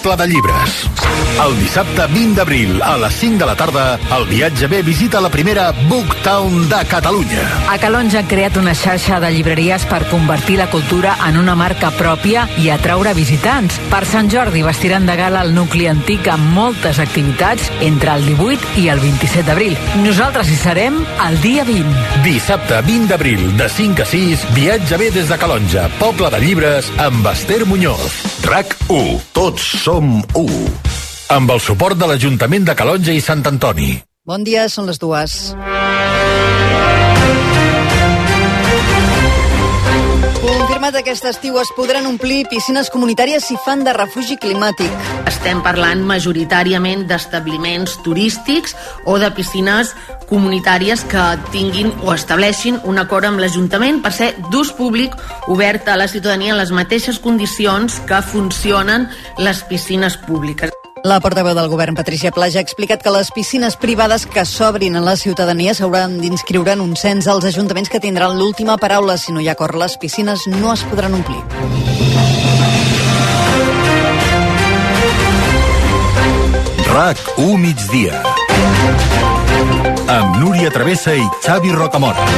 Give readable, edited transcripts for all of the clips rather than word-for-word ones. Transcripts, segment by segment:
Poble de Llibres. El dissabte 20 d'abril a les 5 de la tarda, el Viatge B visita la primera Booktown de Catalunya. A Calonge han creat una xarxa de llibreries per convertir la cultura en una marca pròpia i atraure visitants. Per Sant Jordi vestiran de gala el nucli antic amb moltes activitats entre el 18 i el 27 d'abril. Nosaltres hi serem el dia 20. Dissabte 20 d'abril, de 5 a 6, Viatge B des de Calonge, Poble de Llibres, amb Esther Muñoz. RAC1. Tots som u. Amb el suport de l'Ajuntament de Calonge i Sant Antoni. Bon dia, són les 2. Confirmat aquest estiu es podran omplir piscines comunitàries si fan de refugi climàtic. Estem parlant majoritàriament d'establiments turístics o de piscines comunitàries que tinguin o estableixin un acord amb l'Ajuntament per ser d'ús públic obert a la ciutadania en les mateixes condicions que funcionen les piscines públiques. La portaveu del govern, Patricia Plaja, ha explicat que les piscines privades que s'obrin a la ciutadania s'hauran d'inscriure en un cens als ajuntaments que tindran l'última paraula. Si no hi ha acord, les piscines no es podran omplir. RAC1 migdia. Amb Núria Travessa i Xavi Rocamora.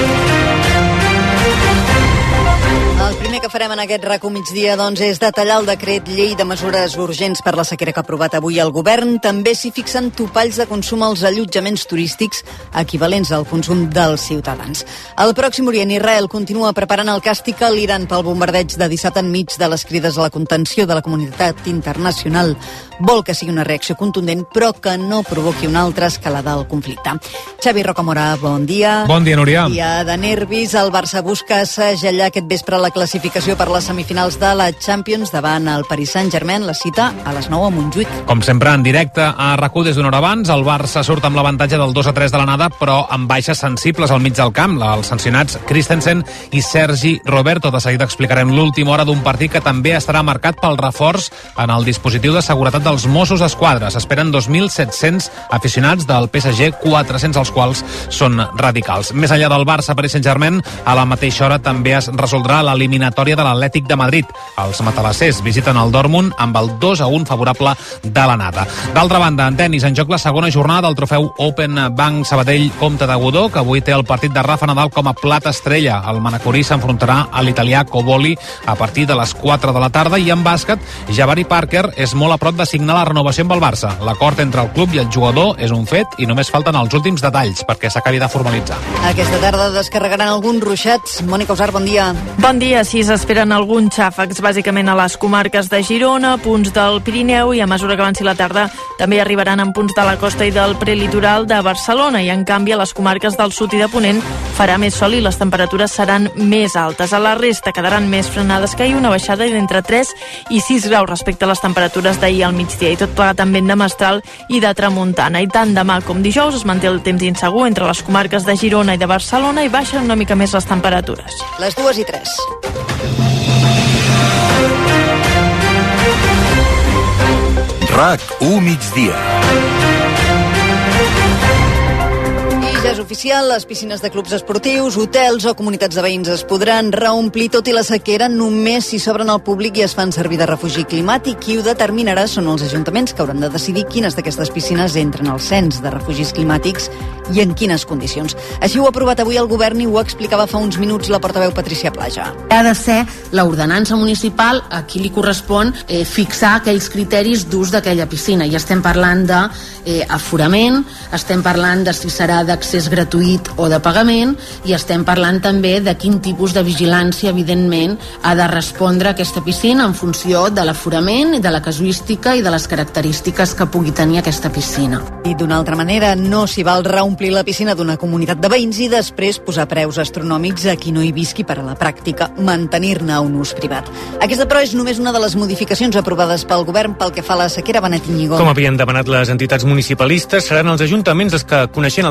El primer que farem en aquest RAC1 migdia, doncs, és detallar el decret llei de mesures urgents per la sequera que ha aprovat avui el govern. També s'hi fixen topalls de consum als allotjaments turístics equivalents al consum dels ciutadans. El Pròxim Orient, Israel continua preparant el càstig a l'Iran pel bombardeig de dissabte enmig de les crides a la contenció de la comunitat internacional. Vol que sigui una reacció contundent, però que no provoqui una altra escalada al conflicte. Xavi Rocamora, bon dia. Bon dia, Núria. Dia de nervis. El Barça busca segellar aquest vespre la classificació per les semifinals de la Champions davant el Paris Saint-Germain. La cita a les 9 a Montjuïc. Com sempre, en directe a RAC1 des d'una hora abans, el Barça surt amb l'avantatge del 2-3 de l'anada, però amb baixes sensibles al mig del camp. Els sancionats Christensen i Sergi Roberto. De seguida explicarem l'última hora d'un partit que també estarà marcat pel reforç en el dispositiu de seguretat dels Mossos d'Esquadra. S'esperen 2.700 aficionats del PSG, 400 als quals són radicals. Més enllà del Barça, Paris Saint-Germain, a la mateixa hora també es resoldrà l'eliminatòria de l'Atlètic de Madrid. Els matalassers visiten el Dortmund amb el 2-1 favorable de l'anada. D'altra banda, en tenis, en joc la segona jornada del trofeu Open Bank Sabadell Comte de Godó, que avui té el partit de Rafa Nadal com a plat estrella. El manacorí s'enfrontarà a l'italià Coboli a partir de les 4 de la tarda, i en bàsquet, Jabari Parker és molt a prop de signar la renovació amb el Barça. L'acord entre el club i el jugador és un fet i només falten els últims detalls perquè s'acabi de formalitzar. Aquesta tarda descarregaran alguns ruixats. Mònica Usar, bon dia. Bon dia. Sí, s'esperen alguns xàfecs, bàsicament a les comarques de Girona, punts del Pirineu, i a mesura que avanci la tarda també arribaran en punts de la costa i del prelitoral de Barcelona, i en canvi a les comarques del sud i de Ponent farà més sol i les temperatures seran més altes. A la resta quedaran més frenades que ahir, una baixada d'entre 3 i 6 graus respecte a les temperatures d'ahir al migdia, i tot plegat amb vent de mestral i de tramuntana. I tant demà com dijous es manté el temps insegur entre les comarques de Girona i de Barcelona, i baixen una mica més les temperatures. Les 2:03. RAC1 migdia. Ja és oficial, les piscines de clubs esportius, hotels o comunitats de veïns es podran reomplir, tot i la sequera, només si s'obren al públic i es fan servir de refugi climàtic. Qui ho determinarà són els ajuntaments, que hauran de decidir quines d'aquestes piscines entren al cens de refugis climàtics i en quines condicions. Així ho ha aprovat avui el govern, i ho explicava fa uns minuts la portaveu Patricia Plaja. Ha de ser l'ordenança municipal a qui li correspon fixar aquells criteris d'ús d'aquella piscina. I estem parlant d'aforament, estem parlant de si serà d'accés gratuït o de pagament, i estem parlant també de quin tipus de vigilància, evidentment, ha de respondre aquesta piscina en funció de l'aforament, de la casuística i de les característiques que pugui tenir aquesta piscina. I d'una altra manera, no s'hi val reomplir la piscina d'una comunitat de veïns i després posar preus astronòmics a qui no hi visqui per a la pràctica mantenir-ne un ús privat. Aquesta, però, és només una de les modificacions aprovades pel govern pel que fa a la sequera. Benet Iñigo. Com havien demanat les entitats municipalistes, seran els ajuntaments els que, coneixent el territori,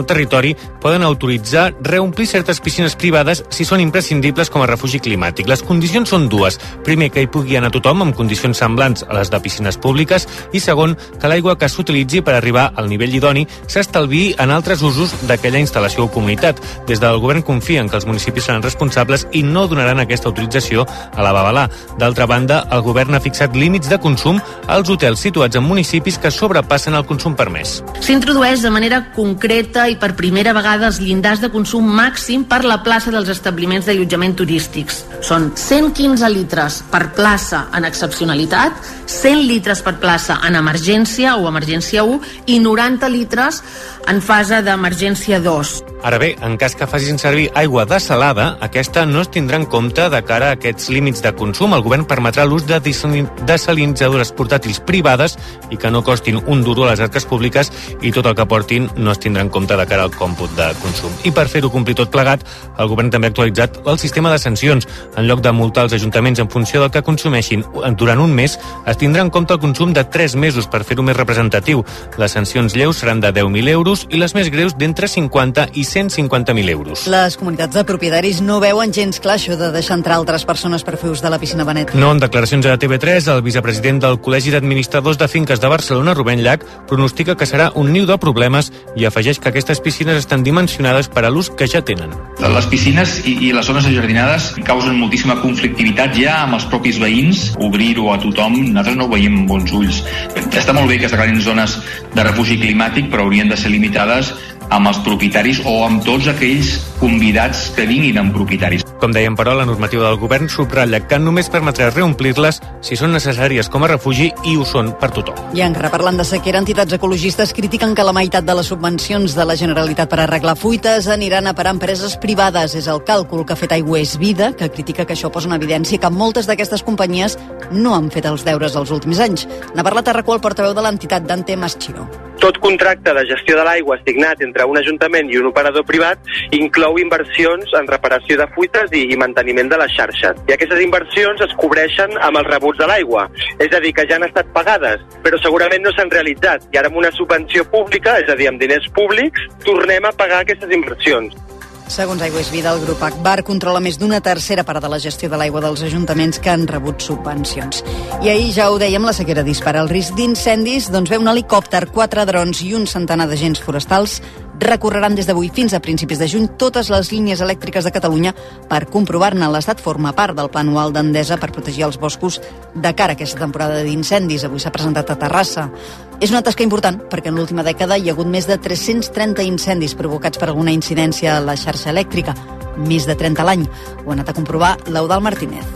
territori poden autoritzar reomplir certes piscines privades si són imprescindibles com a refugi climàtic. Les condicions són dues. Primer, que hi pugui anar tothom amb condicions semblants a les de piscines públiques i segon, que l'aigua que s'utilitzi per arribar al nivell idoni s'estalviï en altres usos d'aquella instal·lació o comunitat. Des del govern confien que els municipis seran responsables i no donaran aquesta autorització a la babalà. D'altra banda, el govern ha fixat límits de consum als hotels situats en municipis que sobrepassen el consum permès. S'introdueix de manera concreta i per primera vegada els llindars de consum màxim per la plaça dels establiments d'allotjament turístics. Són 115 litres per plaça en excepcionalitat, 100 litres per plaça en emergència o emergència 1 i 90 litres en fase d'emergència 2. Ara bé, en cas que facin servir aigua dessalada, aquesta no es tindrà en compte de cara a aquests límits de consum. El govern permetrà l'ús de desalinitzadores portàtils privades i que no costin un duro a les arques públiques i tot el que portin no es tindrà en compte de cara al còmput de consum. I per fer-ho complir tot plegat, el govern també ha actualitzat el sistema de sancions. En lloc de multar els ajuntaments en funció del que consumeixin durant un mes, es tindrà en compte el consum de 3 mesos per fer-ho més representatiu. Les sancions lleus seran de 10.000 euros i les més greus d'entre 50 i 150.000 euros. Les comunitats de propietaris no veuen gens clar això de deixar entrar altres persones per fer ús de la piscina Benet. No, en declaracions a TV3, el vicepresident del Col·legi d'Administradors de Finques de Barcelona, Rubén Llach, pronostica que serà un niu de problemes i afegeix que aquestes piscines estan dimensionades per a l'ús que ja tenen. Les piscines i les zones ajardinades causen moltíssima conflictivitat ja amb els propis veïns. Obrir-ho a tothom, nosaltres no ho veiem amb bons ulls. Està molt bé que es declarin zones de refugi climàtic, però haurien de ser limitades amb els propietaris o amb tots aquells convidats que vinguin amb propietaris. Com dèiem, però, la normativa del govern subratlla que només permetrà reomplir-les si són necessàries com a refugi i ho són per tothom. I encara parlant de sequera, entitats ecologistes critiquen que la meitat de les subvencions de la Generalitat per arreglar fuites aniran a parar empreses privades. És el càlcul que ha fet Aigües Vida, que critica que això posa en evidència que moltes d'aquestes companyies no han fet els deures els últims anys. N'ha parlat a RAC1 el portaveu de l'entitat, Dante Maschiro. Tot contracte de gestió de l'aigua signat entre un ajuntament i un operador privat inclou inversions en reparació de fuites i manteniment de les xarxes. I aquestes inversions es cobreixen amb els rebuts de l'aigua. És a dir, que ja han estat pagades, però segurament no s'han realitzat. I ara amb una subvenció pública, és a dir, amb diners públics, tornem a pagar aquestes inversions. Segons Aigües Vida, el grup Agbar controla més d'una tercera part de la gestió de l'aigua dels ajuntaments que han rebut subvencions. I ahir ja ho dèiem, la sequera dispara el risc d'incendis, doncs ve un helicòpter, 4 drons i un centenar d'agents forestals recorreran des d'avui fins a principis de juny totes les línies elèctriques de Catalunya per comprovar-ne l'estat. Forma part del pla anual d'Endesa per protegir els boscos de cara a aquesta temporada d'incendis. Avui s'ha presentat a Terrassa. És una tasca important perquè en l'última dècada hi ha hagut més de 330 incendis provocats per alguna incidència a la xarxa elèctrica. Més de 30 a l'any. Ho ha anat a comprovar l'Eudald Martínez.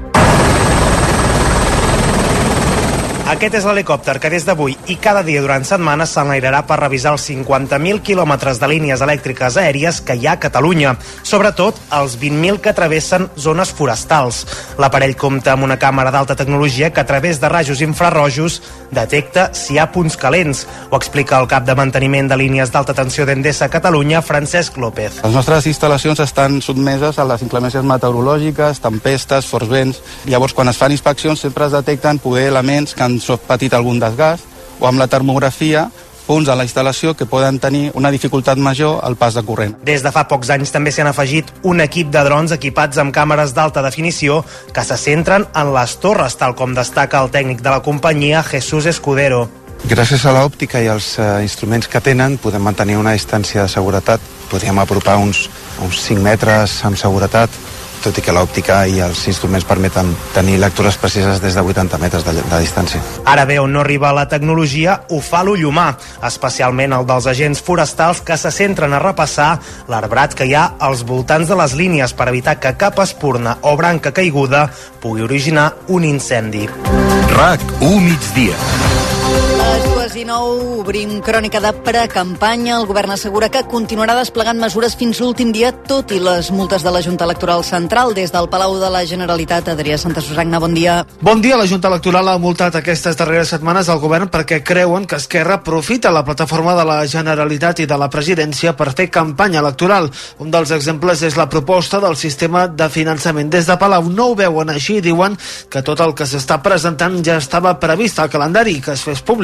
Aquest és l'helicòpter que des d'avui i cada dia durant setmanes s'enlairarà per revisar els 50.000 quilòmetres de línies elèctriques aèries que hi ha a Catalunya, sobretot els 20.000 que travessen zones forestals. L'aparell compta amb una càmera d'alta tecnologia que a través de rajos infrarrojos detecta si hi ha punts calents. Ho explica el cap de manteniment de línies d'alta tensió d'Endesa a Catalunya, Francesc López. Les nostres instal·lacions estan sotmeses a les inclemències meteorològiques, tempestes, forts vents. Llavors, quan es fan inspeccions, sempre es detecten poder elements que han patit algun desgast o amb la termografia punts a la instal·lació que poden tenir una dificultat major al pas de corrent. Des de fa pocs anys també s'hi han afegit un equip de drons equipats amb càmeres d'alta definició que se centren en les torres, tal com destaca el tècnic de la companyia, Jesús Escudero. Gràcies a l'òptica i als instruments que tenen podem mantenir una distància de seguretat. Podríem apropar uns 5 metres amb seguretat, tot i que l'òptica i els instruments permeten tenir lectures precises des de 80 metres de distància. Ara bé, on no arriba la tecnologia, ho fa l'ull humà, especialment el dels agents forestals que se centren a repassar l'arbrat que hi ha als voltants de les línies per evitar que cap espurna o branca caiguda pugui originar un incendi. RAC1 migdia. A les 2:09 obrim crònica de precampanya. El govern assegura que continuarà desplegant mesures fins l'últim dia, tot i les multes de la Junta Electoral Central. Des del Palau de la Generalitat, Adrià Santa Susagna, bon dia. Bon dia. La Junta Electoral ha multat aquestes darreres setmanes al govern perquè creuen que Esquerra aprofita la plataforma de la Generalitat i de la presidència per fer campanya electoral. Un dels exemples és la proposta del sistema de finançament. Des de Palau no ho veuen així i diuen que tot el que s'està presentant ja estava previst al calendari i que es fes públic.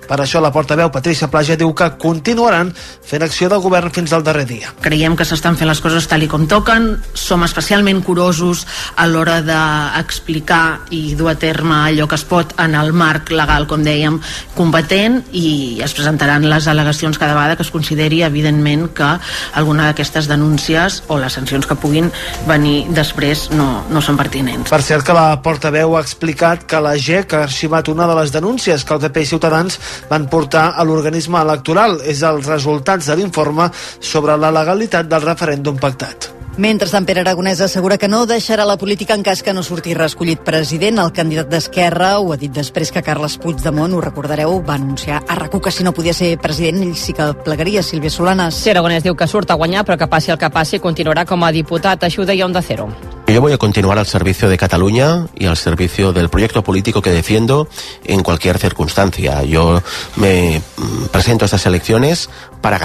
Per això la portaveu Patricia Plaja diu que continuaran fent acció de govern fins al darrer dia. Creiem que s'estan fent les coses tal i com toquen, som especialment curosos a l'hora d'explicar i dur a terme allò que es pot en el marc legal, com dèiem, competent, i es presentaran les al·legacions cada vegada que es consideri evidentment que alguna d'aquestes denúncies o les sancions que puguin venir després no són pertinents. Per cert, que la portaveu ha explicat que la GEC ha arxivat una de les denúncies que el PP i Ciutadans van portar a l'organisme electoral. És els resultats de l'informe sobre la legalitat del referèndum pactat. Mentrestant, Pere Aragonès assegura que no deixarà la política en cas que no surti reescollit president. El candidat d'Esquerra ho ha dit després que Carles Puigdemont, ho recordareu, va anunciar a RAC1 que si no podia ser president ell sí que plegaria. Sílvia Solanas. Sí, Aragonès diu que surt a guanyar, però que passi el que passi continuarà com a diputat. Això ho deia Onda Cero. Yo voy a continuar al servicio de Cataluña y al servicio del proyecto político que defiendo en cualquier circunstancia. Yo me presento a estas elecciones para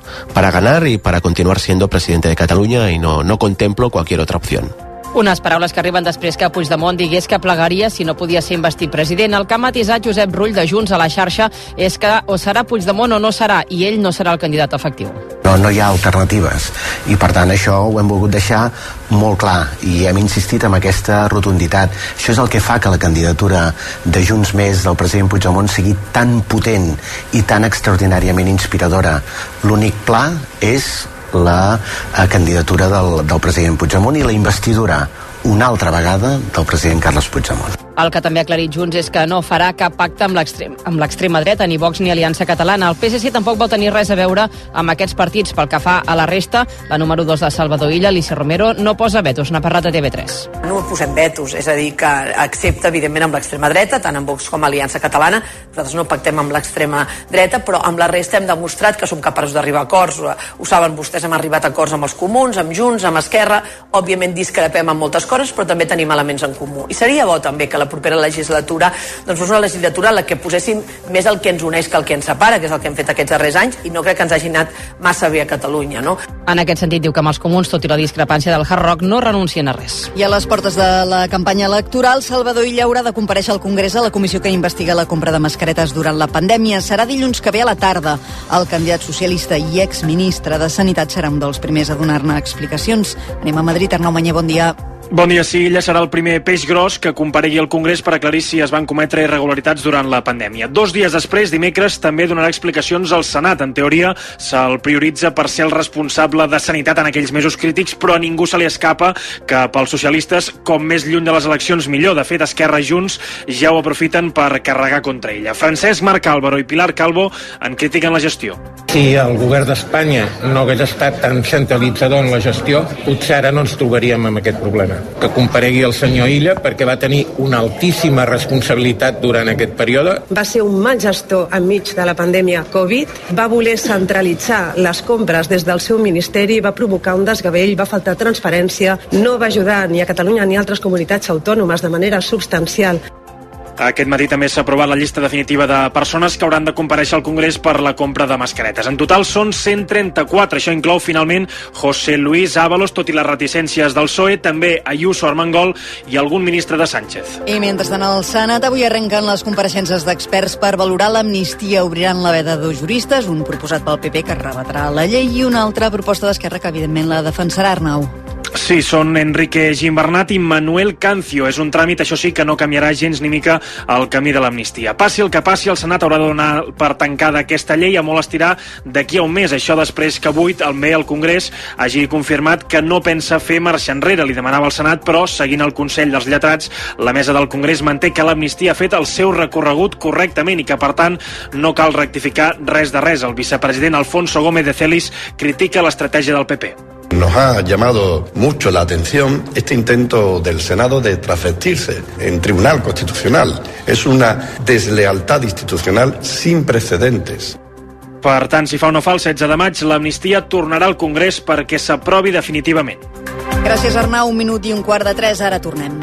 ganar y para continuar siendo presidente de Cataluña y no contemplo cualquier otra opción. Unes paraules que arriben després que Puigdemont digués que plegaria si no podia ser investit president. El que ha matisat Josep Rull de Junts a la xarxa és que o serà Puigdemont o no serà, i ell no serà el candidat efectiu. No hi ha alternatives, i per tant això ho hem volgut deixar molt clar i hem insistit en aquesta rotunditat. Això és el que fa que la candidatura de Junts Més del president Puigdemont sigui tan potent i tan extraordinàriament inspiradora. L'únic pla és la candidatura del president Puigdemont i la investidura una altra vegada del president Carles Puigdemont. El que també ha aclarit Junts és que no farà cap pacte amb l'extrema dreta, ni Vox ni Aliança Catalana. El PSC tampoc vol tenir res a veure amb aquests partits. Pel que fa a la resta, la número 2 de Salvador Illa, Alicia Romero, no posa vetos. N'ha parlat a TV3. No posem vetos, és a dir, que accepta evidentment amb l'extrema dreta, tant amb Vox com Aliança Catalana. Nosaltres no pactem amb l'extrema dreta, però amb la resta hem demostrat que som capaços d'arribar a acords. Ho saben vostès, hem arribat a acords amb els comuns, amb Junts, amb Esquerra. Òbviament discrepem en moltes coses, però també tenim elements en comú. I seria bo també que la propera legislatura fos una legislatura en la que poséssim més el que ens uneix que el que ens separa, que és el que hem fet aquests darrers anys, i no crec que ens hagi anat massa bé a Catalunya, no? En aquest sentit, diu que amb els comuns, tot i la discrepància del Hard Rock, no renuncien a res. I a les portes de la campanya electoral, Salvador Illa haurà de comparèixer al Congrés a la comissió que investiga la compra de mascaretes durant la pandèmia. Serà dilluns que ve a la tarda. El candidat socialista i exministre de Sanitat serà un dels primers a donar-ne explicacions. Anem a Madrid. Arnau Manyer, bon dia. Bon dia, sí, ella serà el primer peix gros que comparegui al Congrés per aclarir si es van cometre irregularitats durant la pandèmia. 2 dies després, dimecres, també donarà explicacions al Senat. En teoria, se'l prioritza per ser el responsable de Sanitat en aquells mesos crítics, però a ningú se li escapa que pels socialistes, com més lluny de les eleccions, millor. De fet, Esquerra i Junts ja ho aprofiten per carregar contra ella. Francesc Marc Álvaro i Pilar Calvo en critiquen la gestió. Si el govern d'Espanya no hagués estat tan centralitzador en la gestió, potser ara no ens trobaríem amb aquest problema. Que comparegui el senyor Illa perquè va tenir una altíssima responsabilitat durant aquest període. Va ser un mal gestor enmig de la pandèmia Covid, va voler centralitzar les compres des del seu ministeri, va provocar un desgavell, va faltar transparència, no va ajudar ni a Catalunya ni a altres comunitats autònomes de manera substancial. Aquest matí també s'ha aprovat la llista definitiva de persones que hauran de comparèixer al Congrés per la compra de mascaretes. En total són 134. Això inclou finalment José Luis Ábalos, tot i les reticències del PSOE, també Ayuso, Armengol i algun ministre de Sánchez. I mentrestant al Senat avui arrenquen les compareixences d'experts per valorar l'amnistia. Obriran la veda de juristes, un proposat pel PP que rebatrà la llei i una altra proposta d'Esquerra que evidentment la defensarà, Arnau. Sí, són Enrique Gimbernat i Manuel Cancio. És un tràmit, això sí, que no canviarà gens ni mica el camí de l'amnistia. Passi el que passi, el Senat haurà de donar per tancada aquesta llei, a molt estirar d'aquí a un mes. Això després que avui el Congrés hagi confirmat que no pensa fer marxa enrere. Li demanava al Senat, però, seguint el Consell dels Lletrats, la mesa del Congrés manté que l'amnistia ha fet el seu recorregut correctament i que, per tant, no cal rectificar res de res. El vicepresident Alfonso Gómez de Celis critica l'estratègia del PP. Nos ha llamado mucho la atención este intento del Senado de transvestirse en Tribunal Constitucional. Es una deslealtad institucional sin precedentes. Per tant, si fa o no fa, el 16 de maig, l'amnistia tornarà al Congrés perquè s'aprovi definitivament. Gràcies, Arnau. 1 minut i un quart de 3. Ara tornem.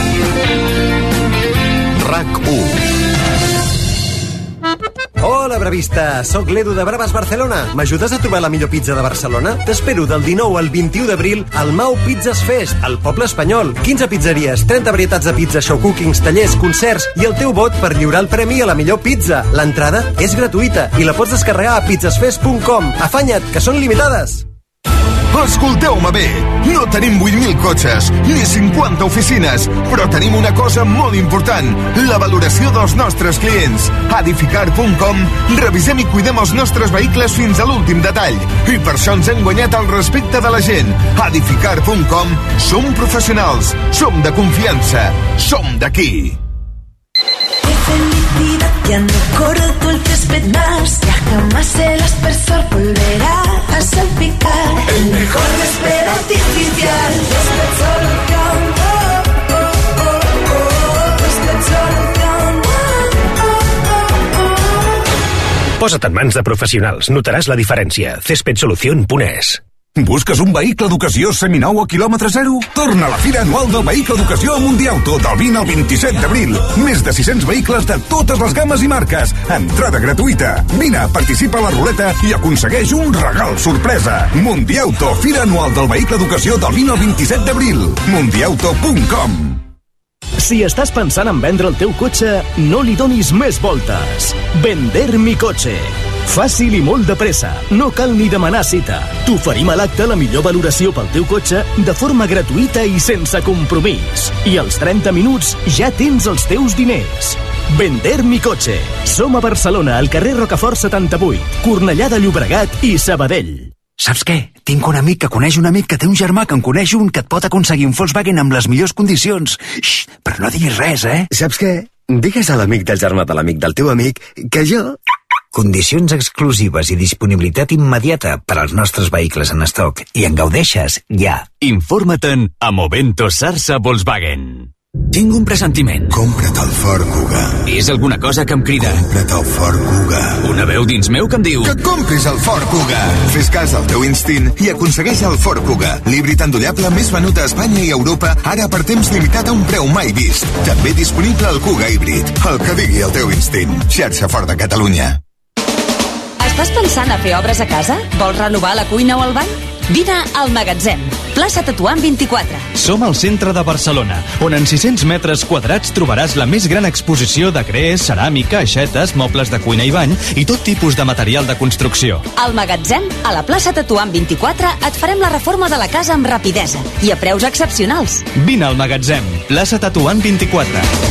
RAC1. Hola, vista. Soc l'Edu de Braves Barcelona. M'ajudes a trobar la millor pizza de Barcelona? T'espero del 19 al 21 d'abril al Mau Pizzas Fest, al Poble Espanyol. 15 pizzeries, 30 varietats de pizza, show cookings, tallers, concerts i el teu vot per lliurar el premi a la millor pizza. L'entrada és gratuïta i la pots descarregar a pizzasfest.com. Afanya't, que són limitades. Escolteu-me bé, no tenim 8.000 cotxes ni 50 oficines, però tenim una cosa molt important, la valoració dels nostres clients. A Edificar.com revisem i cuidem els nostres vehicles fins a l'últim detall i per això ens hem guanyat el respecte de la gent. A Edificar.com som professionals, som de confiança, som d'aquí. Felicidad, ya no corre tú el césped más, ya jamás el aspersor volverá a salpicar. El mejor césped artificial, Césped Solución, Césped Solución, Posa't en mans de professionals, notaràs la diferència. CéspedSolución.es. Busques un vehicle d'ocasió seminou a quilòmetre zero? Torna a la Fira Anual del Vehicle d'Ocasió a Mundiauto del 20 al 27 d'abril. Més de 600 vehicles de totes les gammes i marques. Entrada gratuïta. Vine, participa a la ruleta i aconsegueix un regal sorpresa. Mundiauto, Fira Anual del Vehicle d'Ocasió del 20 al 27 d'abril. Mundiauto.com. Si estàs pensant en vendre el teu cotxe, no li donis més voltes. Vender mi cotxe. Fàcil i molt de pressa. No cal ni demanar cita. T'oferim a l'acte la millor valoració pel teu cotxe de forma gratuïta i sense compromís. I als 30 minuts ja tens els teus diners. Vender mi cotxe. Som a Barcelona, al carrer Rocafort 78, Cornellà de Llobregat i Sabadell. Saps què? Tinc un amic que coneix un amic que té un germà que en coneix un que et pot aconseguir un Volkswagen amb les millors condicions. Xxt, però no diguis res, eh? Saps què? Digues a l'amic del germà de l'amic del teu amic que jo... Condicions exclusives i disponibilitat immediata per als nostres vehicles en estoc i en gaudeixes ja. Informa't-en a Movento Sarsa Volkswagen. Tinc un pressentiment. Compra't el Ford Kuga. És alguna cosa que em crida. Compra't el Ford Kuga. Una veu dins meu que em diu... Que compris el Ford Kuga. Fes cas al teu instint i aconsegueix el Ford Kuga. L'híbrid endollable més venut a Espanya i Europa, ara per temps limitat a un preu mai vist. També disponible el Kuga híbrid. El que digui el teu instint. Xarxa Ford de Catalunya. Estàs pensant a fer obres a casa? Vols renovar la cuina o el bany? Vine al Magatzem, plaça Tetuan 24. Som al centre de Barcelona, on en 600 metres quadrats trobaràs la més gran exposició de gres, ceràmica, aixetes, mobles de cuina i bany i tot tipus de material de construcció. Al Magatzem, a la plaça Tetuan 24, et farem la reforma de la casa amb rapidesa i a preus excepcionals. Vine al Magatzem, plaça Tetuan 24.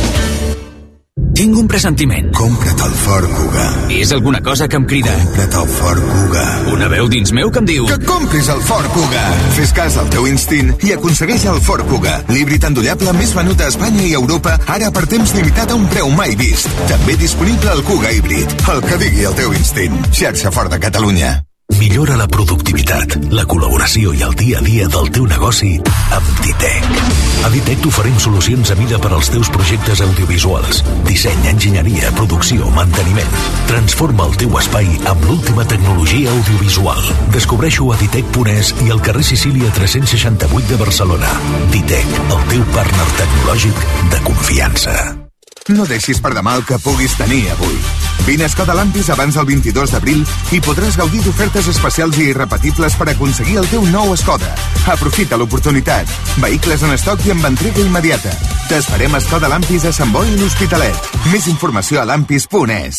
Tinc un pressentiment. Compra't el Ford Kuga. És alguna cosa que em crida. Compra't el Ford Kuga. Una veu dins meu que em diu... Que compris el Ford Kuga. Fes cas al teu instint i aconsegueix el Ford Kuga. L'híbrid endollable més venut a Espanya i Europa, ara per temps limitat a un preu mai vist. També disponible el Kuga híbrid. El que digui el teu instint. Xarxa Ford de Catalunya. Millora la productivitat, la col·laboració i el dia a dia del teu negoci amb Ditec. A Ditec t'oferim solucions a mida per als teus projectes audiovisuals. Disseny, enginyeria, producció, manteniment. Transforma el teu espai amb l'última tecnologia audiovisual. Descobreix-ho a Ditec.es i al carrer Sicília 368 de Barcelona. Ditec, el teu partner tecnològic de confiança. No deixis per demà el que puguis tenir avui. Vine a Skoda Lampis abans del 22 d'abril i podràs gaudir d'ofertes especials i irrepetibles per aconseguir el teu nou Skoda. Aprofita l'oportunitat. Vehicles en estoc i amb entrega immediata. T'esperem a Skoda Lampis a Sant Boi i l'Hospitalet. Més informació a lampis.es.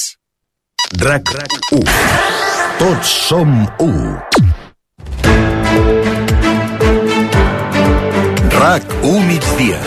RAC1. Tots som u. RAC1 migdia.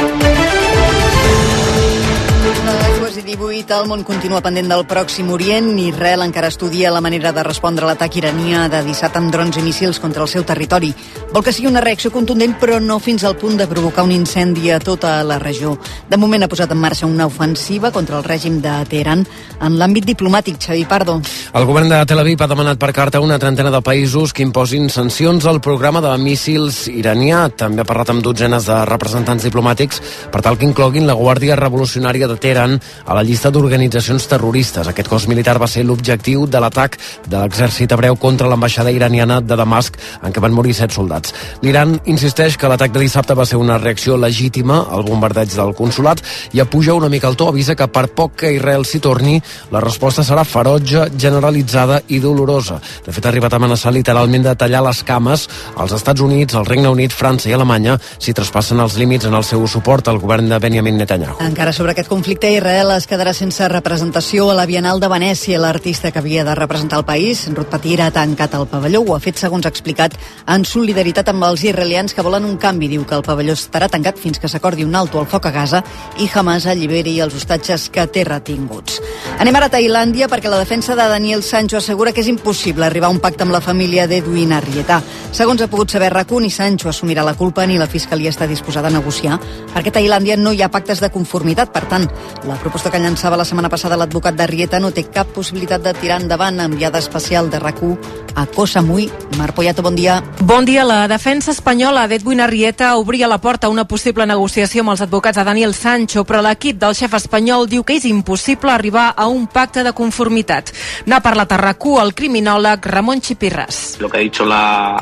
18, el món continua pendent del Pròxim Orient. Israel encara estudia la manera de respondre a l'atac iranià de dissabte amb drons i míssils contra el seu territori. Vol que sigui una reacció contundent, però no fins al punt de provocar un incendi a tota la regió. De moment ha posat en marxa una ofensiva contra el règim de Teheran en l'àmbit diplomàtic. Xavi Pardo. El govern de Tel Aviv ha demanat per carta a una trentena de països que imposin sancions al programa de míssils iranià. També ha parlat amb dotzenes de representants diplomàtics per tal que incloguin la Guàrdia Revolucionària de Teheran a la llista d'organitzacions terroristes. Aquest cos militar va ser l'objectiu de l'atac de l'exèrcit hebreu contra l'ambaixada iraniana de Damasc, en què van morir 7 soldats. L'Iran insisteix que l'atac de dissabte va ser una reacció legítima al bombardeig del consolat i apuja una mica el to, avisa que per poc que Israel s'hi torni, la resposta serà ferotge, generalitzada i dolorosa. De fet, ha arribat a amenaçar literalment de tallar les cames als Estats Units, al Regne Unit, França i Alemanya si traspassen els límits en el seu suport al govern de Benjamin Netanyahu. Encara sobre aquest conflicte, Israel es quedarà sense representació a la Bienal de Venècia. L'artista que havia de representar el país, Ruth Patir, ha tancat el pavelló. Ho ha fet, segons ha explicat, en solidaritat amb els israelians que volen un canvi. Diu que el pavelló estarà tancat fins que s'acordi un alto al foc a Gaza i Hamas alliberi els hostatges que té retinguts. Anem ara a Tailàndia perquè la defensa de Daniel Sancho assegura que és impossible arribar a un pacte amb la família d'Edwin Arrieta. Segons ha pogut saber RAC1, ni Sancho assumirà la culpa ni la Fiscalia està disposada a negociar perquè a Tailàndia no hi ha pactes de conformitat. Per tant, la proposta que llançava la setmana passada l'advocat d'Arrieta no té cap possibilitat de tirar endavant. Enviada especial de RAC1 a Koh Samui. Mar Poyato, bon dia. Bon dia. La defensa espanyola d'Edwin Arrieta obria la porta a una possible negociació amb els advocats de Daniel Sancho, però l'equip del xef espanyol diu que és impossible arribar a un pacte de conformitat. N'ha parlat a RAC1 el criminòleg Ramon Chipirras. Lo que ha dicho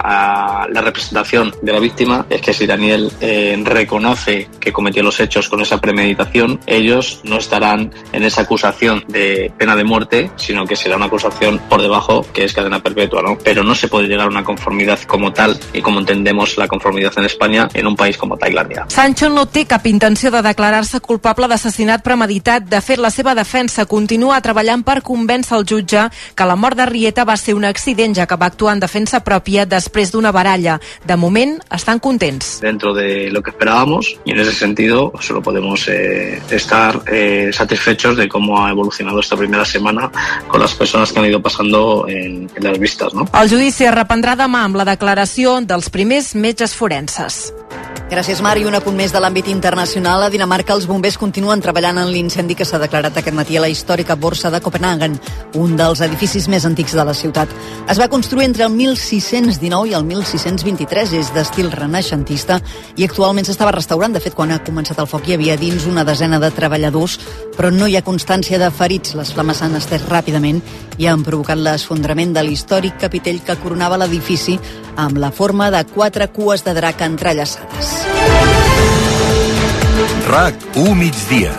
la representación de la víctima es que si Daniel reconoce que cometió los hechos con esa premeditación, ellos no estarán en esa acusación de pena de muerte, sino que será una acusación por debajo, que es cadena perpetua, ¿no? Pero no se puede llegar a una conformidad como tal y como entendemos la conformidad en España en un país como Tailàndia. Sancho no té cap intenció de declarar-se culpable d'assassinat premeditat. De fet, la seva defensa continua treballant per convèncer el jutge que la mort d'Arrieta va ser un accident, ja que va actuar en defensa pròpia després d'una baralla. De moment, estan contents. Dentro de lo que esperábamos, y en ese sentido solo podemos estar satisfechos de cómo ha evolucionado esta primera semana con las personas que han ido pasando en las vistas, ¿no? El judici es reprendrà demà amb la declaració dels primers metges forenses. Gràcies, Mar. I un apunt més de l'àmbit internacional. A Dinamarca els bombers continuen treballant en l'incendi que s'ha declarat aquest matí a la històrica borsa de Copenhagen, un dels edificis més antics de la ciutat. Es va construir entre el 1619 i el 1623, és d'estil renaixentista i actualment s'estava restaurant. De fet, quan ha començat el foc hi havia dins una desena de treballadors, però no hi ha constància de ferits. Les flames s'han estès ràpidament i han provocat l'esfondrament de l'històric capitell que coronava l'edifici amb la forma de 4 cues de drac entrellaçades. RAC1 migdia.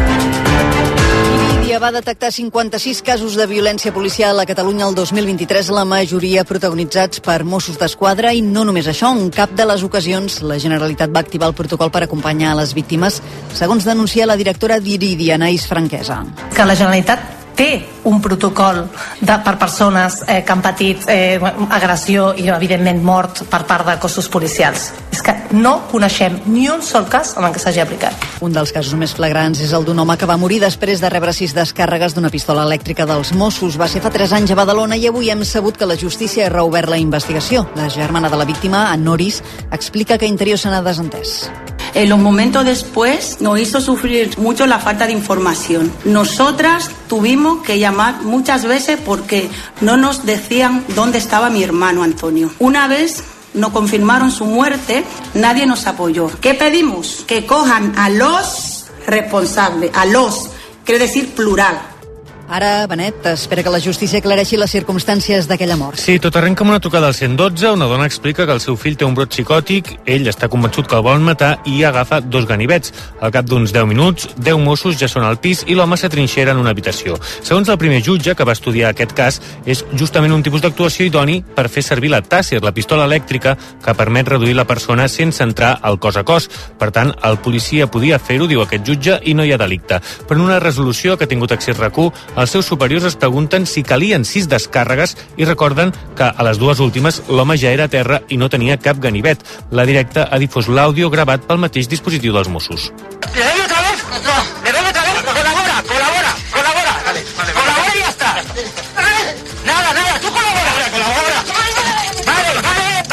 Lídia va detectar 56 casos de violència policial a Catalunya el 2023, la majoria protagonitzats per Mossos d'Esquadra, i no només això, en cap de les ocasions la Generalitat va activar el protocol per acompanyar a les víctimes, segons denuncia la directora d'Iridia, Anaïs Franquesa. Que la Generalitat té un protocol per persones que han patit agressió i, evidentment, mort per part de cossos policials. És que no coneixem ni un sol cas en què s'hagi aplicat. Un dels casos més flagrants és el d'un home que va morir després de rebre 6 descàrregues d'una pistola elèctrica dels Mossos. Va ser fa 3 anys a Badalona i avui hem sabut que la justícia ha reobert la investigació. La germana de la víctima, Ann Norris, explica que Interior se n'ha desentès. En los momentos después nos hizo sufrir mucho la falta de información. Nosotras tuvimos que llamar muchas veces porque no nos decían dónde estaba mi hermano Antonio. Una vez nos confirmaron su muerte, nadie nos apoyó. ¿Qué pedimos? Que cojan a los responsables, a los, quiere decir plural. Ara, Benet, espera que la justícia aclareixi les circumstàncies d'aquella mort. Sí, tot arrenca amb una trucada al 112. Una dona explica que el seu fill té un brot psicòtic, ell està convençut que el volen matar i agafa 2 ganivets. Al cap d'uns 10 minuts, 10 Mossos ja són al pis i l'home s'atrinxera en una habitació. Segons el primer jutge que va estudiar aquest cas, és justament un tipus d'actuació idoni per fer servir la Tàsser, la pistola elèctrica que permet reduir la persona sense entrar al cos a cos. Per tant, el policia podia fer-ho, diu aquest jutge, i no hi ha delicte. Però en una resolució que ha tingut accés RAC1, els seus superiors es pregunten si calien 6 descàrregues i recorden que a les 2 últimes l'home ja era a terra i no tenia cap ganivet. La Directa ha difós l'àudio gravat pel mateix dispositiu dels Mossos. ¿Le doy otra vez? No, ¿le doy otra vez? Colabora. Vale. Colabora y ya está. Nada, tú colabora. Vale.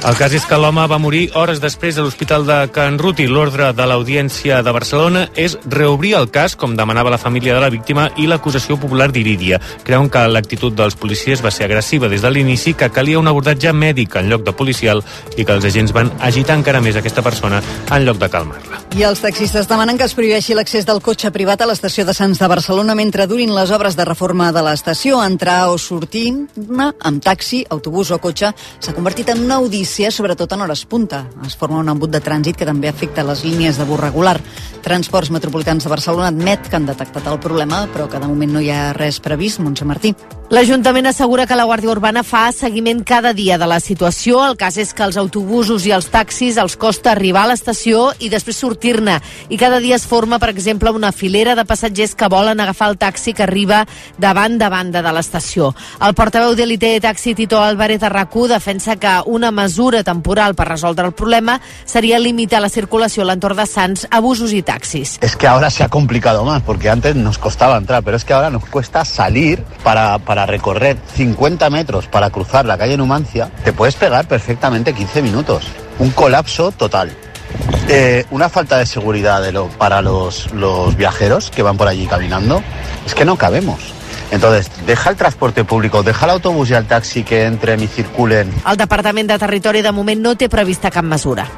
El cas és que l'home va morir hores després a l'Hospital de Can Ruti. L'ordre de l'Audiència de Barcelona és reobrir el cas, com demanava la família de la víctima i l'acusació popular d'Irídia. Creuen que l'actitud dels policies va ser agressiva des de l'inici, que calia un abordatge mèdic en lloc de policial i que els agents van agitar encara més aquesta persona en lloc de calmar-la. I els taxistes demanen que es prohibeixi l'accés del cotxe privat a l'estació de Sants de Barcelona mentre durin les obres de reforma de l'estació. Entrar o sortir amb taxi, autobús o cotxe s'ha convertit en una odissea, sobretot en hores punta. Es forma un embut de trànsit que també afecta les línies de bus regular. Transports Metropolitans de Barcelona admet que han detectat el problema, però que de moment no hi ha res previst. Montse Martí. L'Ajuntament assegura que la Guàrdia Urbana fa seguiment cada dia de la situació. El cas és que els autobusos i els taxis els costa arribar a l'estació i després sortir-ne. I cada dia es forma, per exemple, una filera de passatgers que volen agafar el taxi que arriba de banda a banda de l'estació. El portaveu de l'IT Taxi, Tito Álvarez, a RAC1, defensa que una mesura temporal per resoldre el problema sería limitar la circulació a l'entorn de Sants a busos y taxis. Es que ahora se ha complicado más, porque antes nos costaba entrar, pero es que ahora nos cuesta salir para recorrer 50 metros para cruzar la calle Numancia. Te puedes pegar perfectamente 15 minutos. Un colapso total. Una falta de seguridad para los viajeros que van por allí caminando. Es que no cabemos. Entonces, deja el transporte público, deja el autobús i el taxi que entren i circulen. El Departament de Territori de moment no té prevista cap mesura.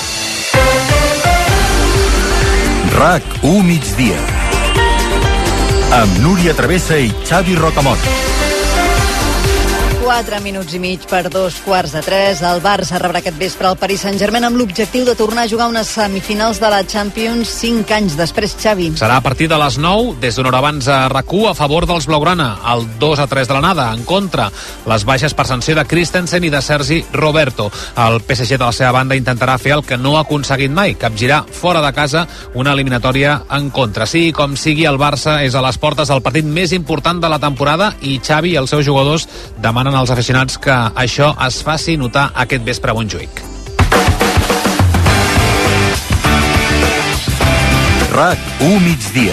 RAC1 migdia amb Núria Travessa i Xavi Rocamort. 4 minuts i mig per 2:15. El Barça rebrà aquest vespre el Paris Saint-Germain amb l'objectiu de tornar a jugar unes semifinals de la Champions 5 anys després, Xavi. Serà a partir de les 9, des d'una hora abans a RAC1, a favor dels blaugrana. El 2-3 de l'anada, en contra. Les baixes per sanció de Christensen i de Sergi Roberto. El PSG, de la seva banda, intentarà fer el que no ha aconseguit mai, capgirar fora de casa una eliminatòria en contra. Sí, com sigui, el Barça és a les portes del partit més important de la temporada i Xavi i els seus jugadors demanen als aficionats que això es faci notar aquest vespre a Montjuïc. RAC1 migdia.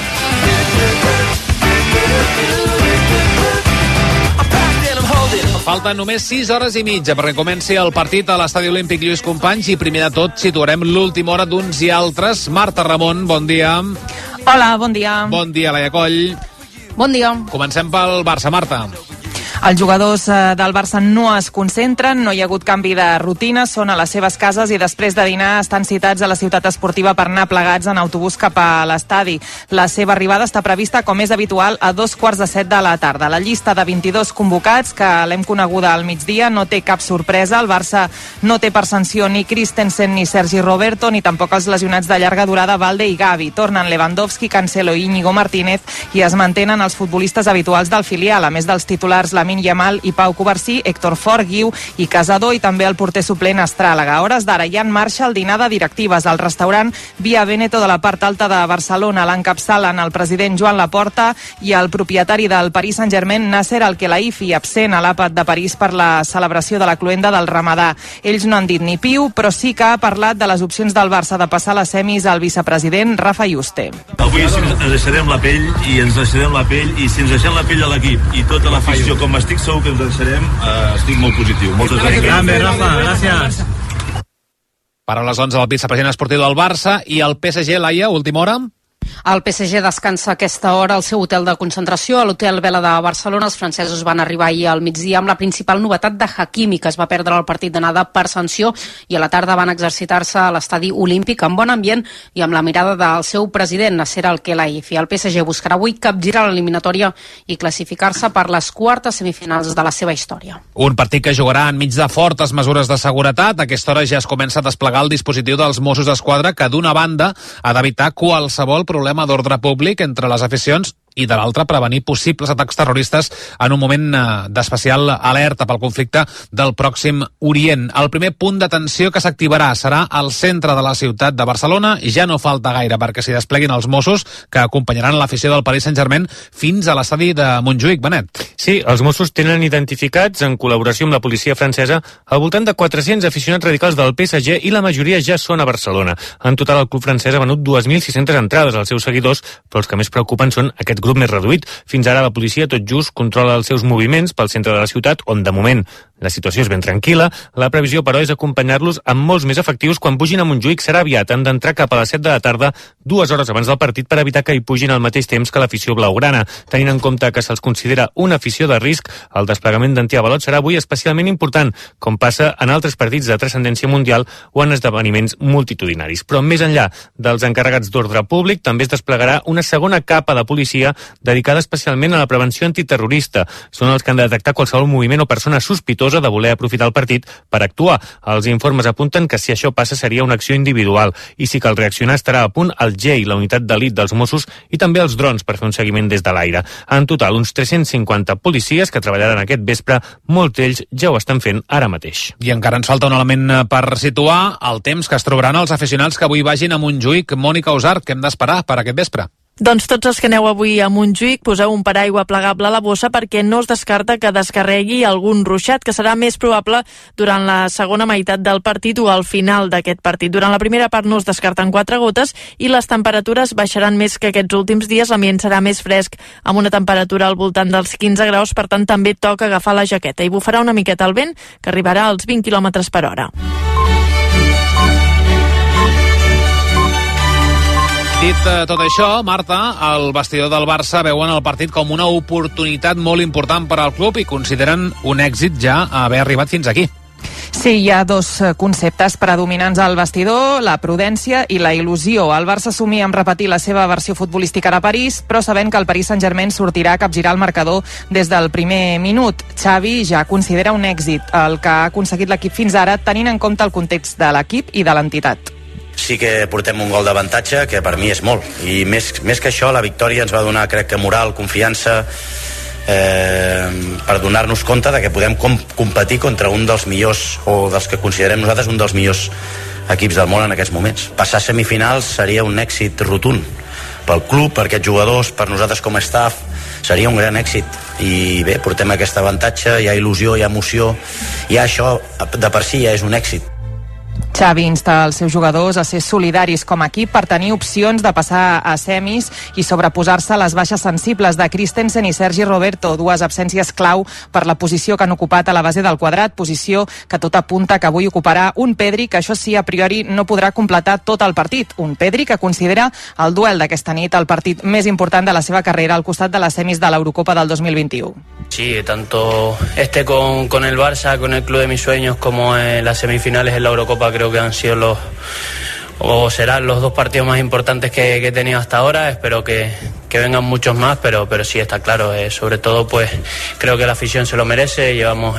Falten només 6 hores i mitja perquè comenci el partit a l'Estadi Olímpic Lluís Companys i primer de tot situarem l'última hora d'uns i altres. Marta Ramon, bon dia. Hola, bon dia. Bon dia, Laia Coll. Bon dia. Comencem pel Barça, Marta. Els jugadors del Barça no es concentren, no hi ha hagut canvi de rutina, són a les seves cases i després de dinar estan citats a la ciutat esportiva per anar plegats en autobús cap a l'estadi. La seva arribada està prevista, com és habitual, a 6:45 de la tarda. La llista de 22 convocats, que l'hem coneguda al migdia, no té cap sorpresa. El Barça no té per sanció ni Christensen ni Sergi Roberto, ni tampoc els lesionats de llarga durada Valde i Gavi. Tornen Lewandowski, Cancelo i Íñigo Martínez i es mantenen els futbolistes habituals del filial, a més dels titulars Lamine Yamal i Pau Covarsí, Héctor Fort, Guiu i Casador i també el porter suplent Estràlaga. A hores d'ara, Jan Marshall, dinar de directives al restaurant Via Veneto de la part alta de Barcelona. L'encapçalen el president Joan Laporta i el propietari del Paris Saint-Germain, Nasser Al-Khelaifi, absent a l'àpat de París per la celebració de la cloenda del Ramadà. Ells no han dit ni piu, però sí que ha parlat de les opcions del Barça de passar les semis al vicepresident Rafa Yuste. Avui ens deixarem la pell i ens deixarem la pell i si ens deixem la pell a l'equip i tota l'afició com estic segur que ens deixarem, estic molt positiu. Moltes gràcies. Gràcies, Rafa, gràcies. Per a les 11 el vicepresident esportiu del Barça i el PSG, Laia, última hora. El PSG descansa a aquesta hora al seu hotel de concentració, a l'Hotel Vela de Barcelona. Els francesos van arribar ahir al migdia amb la principal novetat de Hakimi, que es va perdre el partit d'anada per sanció, i a la tarda van exercitar-se a l'estadi olímpic amb bon ambient i amb la mirada del seu president, Nasser Al-Khelaifi. El PSG buscarà avui capgirar l'eliminatòria i classificar-se per les quartes semifinals de la seva història. Un partit que jugarà enmig de fortes mesures de seguretat. A aquesta hora ja es comença a desplegar el dispositiu dels Mossos d'Esquadra, que d'una banda ha d'evitar qualsevol problema d'ordre públic entre les aficions i de l'altra prevenir possibles atacs terroristes en un moment d'especial alerta pel conflicte del Pròxim Orient. El primer punt d'atenció que s'activarà serà al centre de la ciutat de Barcelona i ja no falta gaire perquè s'hi despleguin els Mossos que acompanyaran l'afició del Paris Saint-Germain fins a l'estadi de Montjuïc. Benet. Sí, els Mossos tenen identificats, en col·laboració amb la policia francesa, al voltant de 400 aficionats radicals del PSG i la majoria ja són a Barcelona. En total, el club francès ha venut 2.600 entrades als seus seguidors, però els que més preocupen són aquest grup grup més reduït. Fins ara la policia tot just controla els seus moviments pel centre de la ciutat, on de moment la situació és ben tranquil·la. La previsió, però, és acompanyar-los amb molts més efectius quan pugin a Montjuïc. Serà aviat, han d'entrar cap a les 7 de la tarda, 2 hores abans del partit, per evitar que hi pugin al mateix temps que l'afició blaugrana. Tenint en compte que se'ls considera una afició de risc, el desplegament d'antiavalot serà avui especialment important, com passa en altres partits de transcendència mundial o en esdeveniments multitudinaris. Però més enllà dels encarregats d'ordre públic, també es desplegarà una segona capa de policia dedicada especialment a la prevenció antiterrorista. Són els que han de detectar qualsevol moviment o persona sospitosa de voler aprofitar el partit per actuar. Els informes apunten que si això passa seria una acció individual i si cal reaccionar estarà a punt el GEI, la unitat d'elit dels Mossos, i també els drons per fer un seguiment des de l'aire. En total, uns 350 policies que treballaran aquest vespre, molts d'ells ja ho estan fent ara mateix. I encara ens falta un element per situar el temps que es trobaran els aficionats que avui vagin a Montjuïc. Mònica Usart, què hem d'esperar per aquest vespre? Doncs tots els que aneu avui a Montjuïc, poseu un paraigua plegable a la bossa perquè no es descarta que descarregui algun ruixat, que serà més probable durant la segona meitat del partit o al final d'aquest partit. Durant la primera part no es descarten 4 gotes i les temperatures baixaran més que aquests últims dies. L'ambient serà més fresc, amb una temperatura al voltant dels 15 graus, per tant també toca agafar la jaqueta. I bufarà una miqueta el vent, que arribarà als 20 km per hora. Dit tot això, Marta, el vestidor del Barça veuen el partit com una oportunitat molt important per al club i consideren un èxit ja haver arribat fins aquí. Sí, hi ha 2 conceptes predominants al vestidor, la prudència i la il·lusió. El Barça somia amb repetir la seva versió futbolística de París, però sabent que el Paris Saint-Germain sortirà a capgirar el marcador des del primer minut. Xavi ja considera un èxit el que ha aconseguit l'equip fins ara, tenint en compte el context de l'equip i de l'entitat. Sí que portem un gol d'avantatge, que per mi és molt. I més que això, la victòria ens va donar, crec que, moral, confiança, per donar-nos compte de que podem competir contra un dels millors, o dels que considerem nosaltres un dels millors equips del món en aquests moments. Passar semifinals seria un èxit rotund pel club, per aquests jugadors, per nosaltres com a staff, seria un gran èxit. I bé, portem aquest avantatge, hi ha il·lusió, hi ha emoció, ja això de per si ja és un èxit. Xavi insta els seus jugadors a ser solidaris com a equip per tenir opcions de passar a semis i sobreposar-se a les baixes sensibles de Christensen i Sergi Roberto, 2 absències clau per la posició que han ocupat a la base del quadrat, posició que tot apunta que avui ocuparà un Pedri, que això sí, a priori no podrà completar tot el partit. Un Pedri que considera el duel d'aquesta nit el partit més important de la seva carrera al costat de les semis de l'Eurocopa del 2021. Sí, tanto con el Barça, con el club de mis sueños, como en las semifinales en la Eurocopa, creo que han sido serán los 2 partidos más importantes que he tenido hasta ahora. Espero que vengan muchos más, pero sí está claro, sobre todo pues creo que la afición se lo merece. Llevamos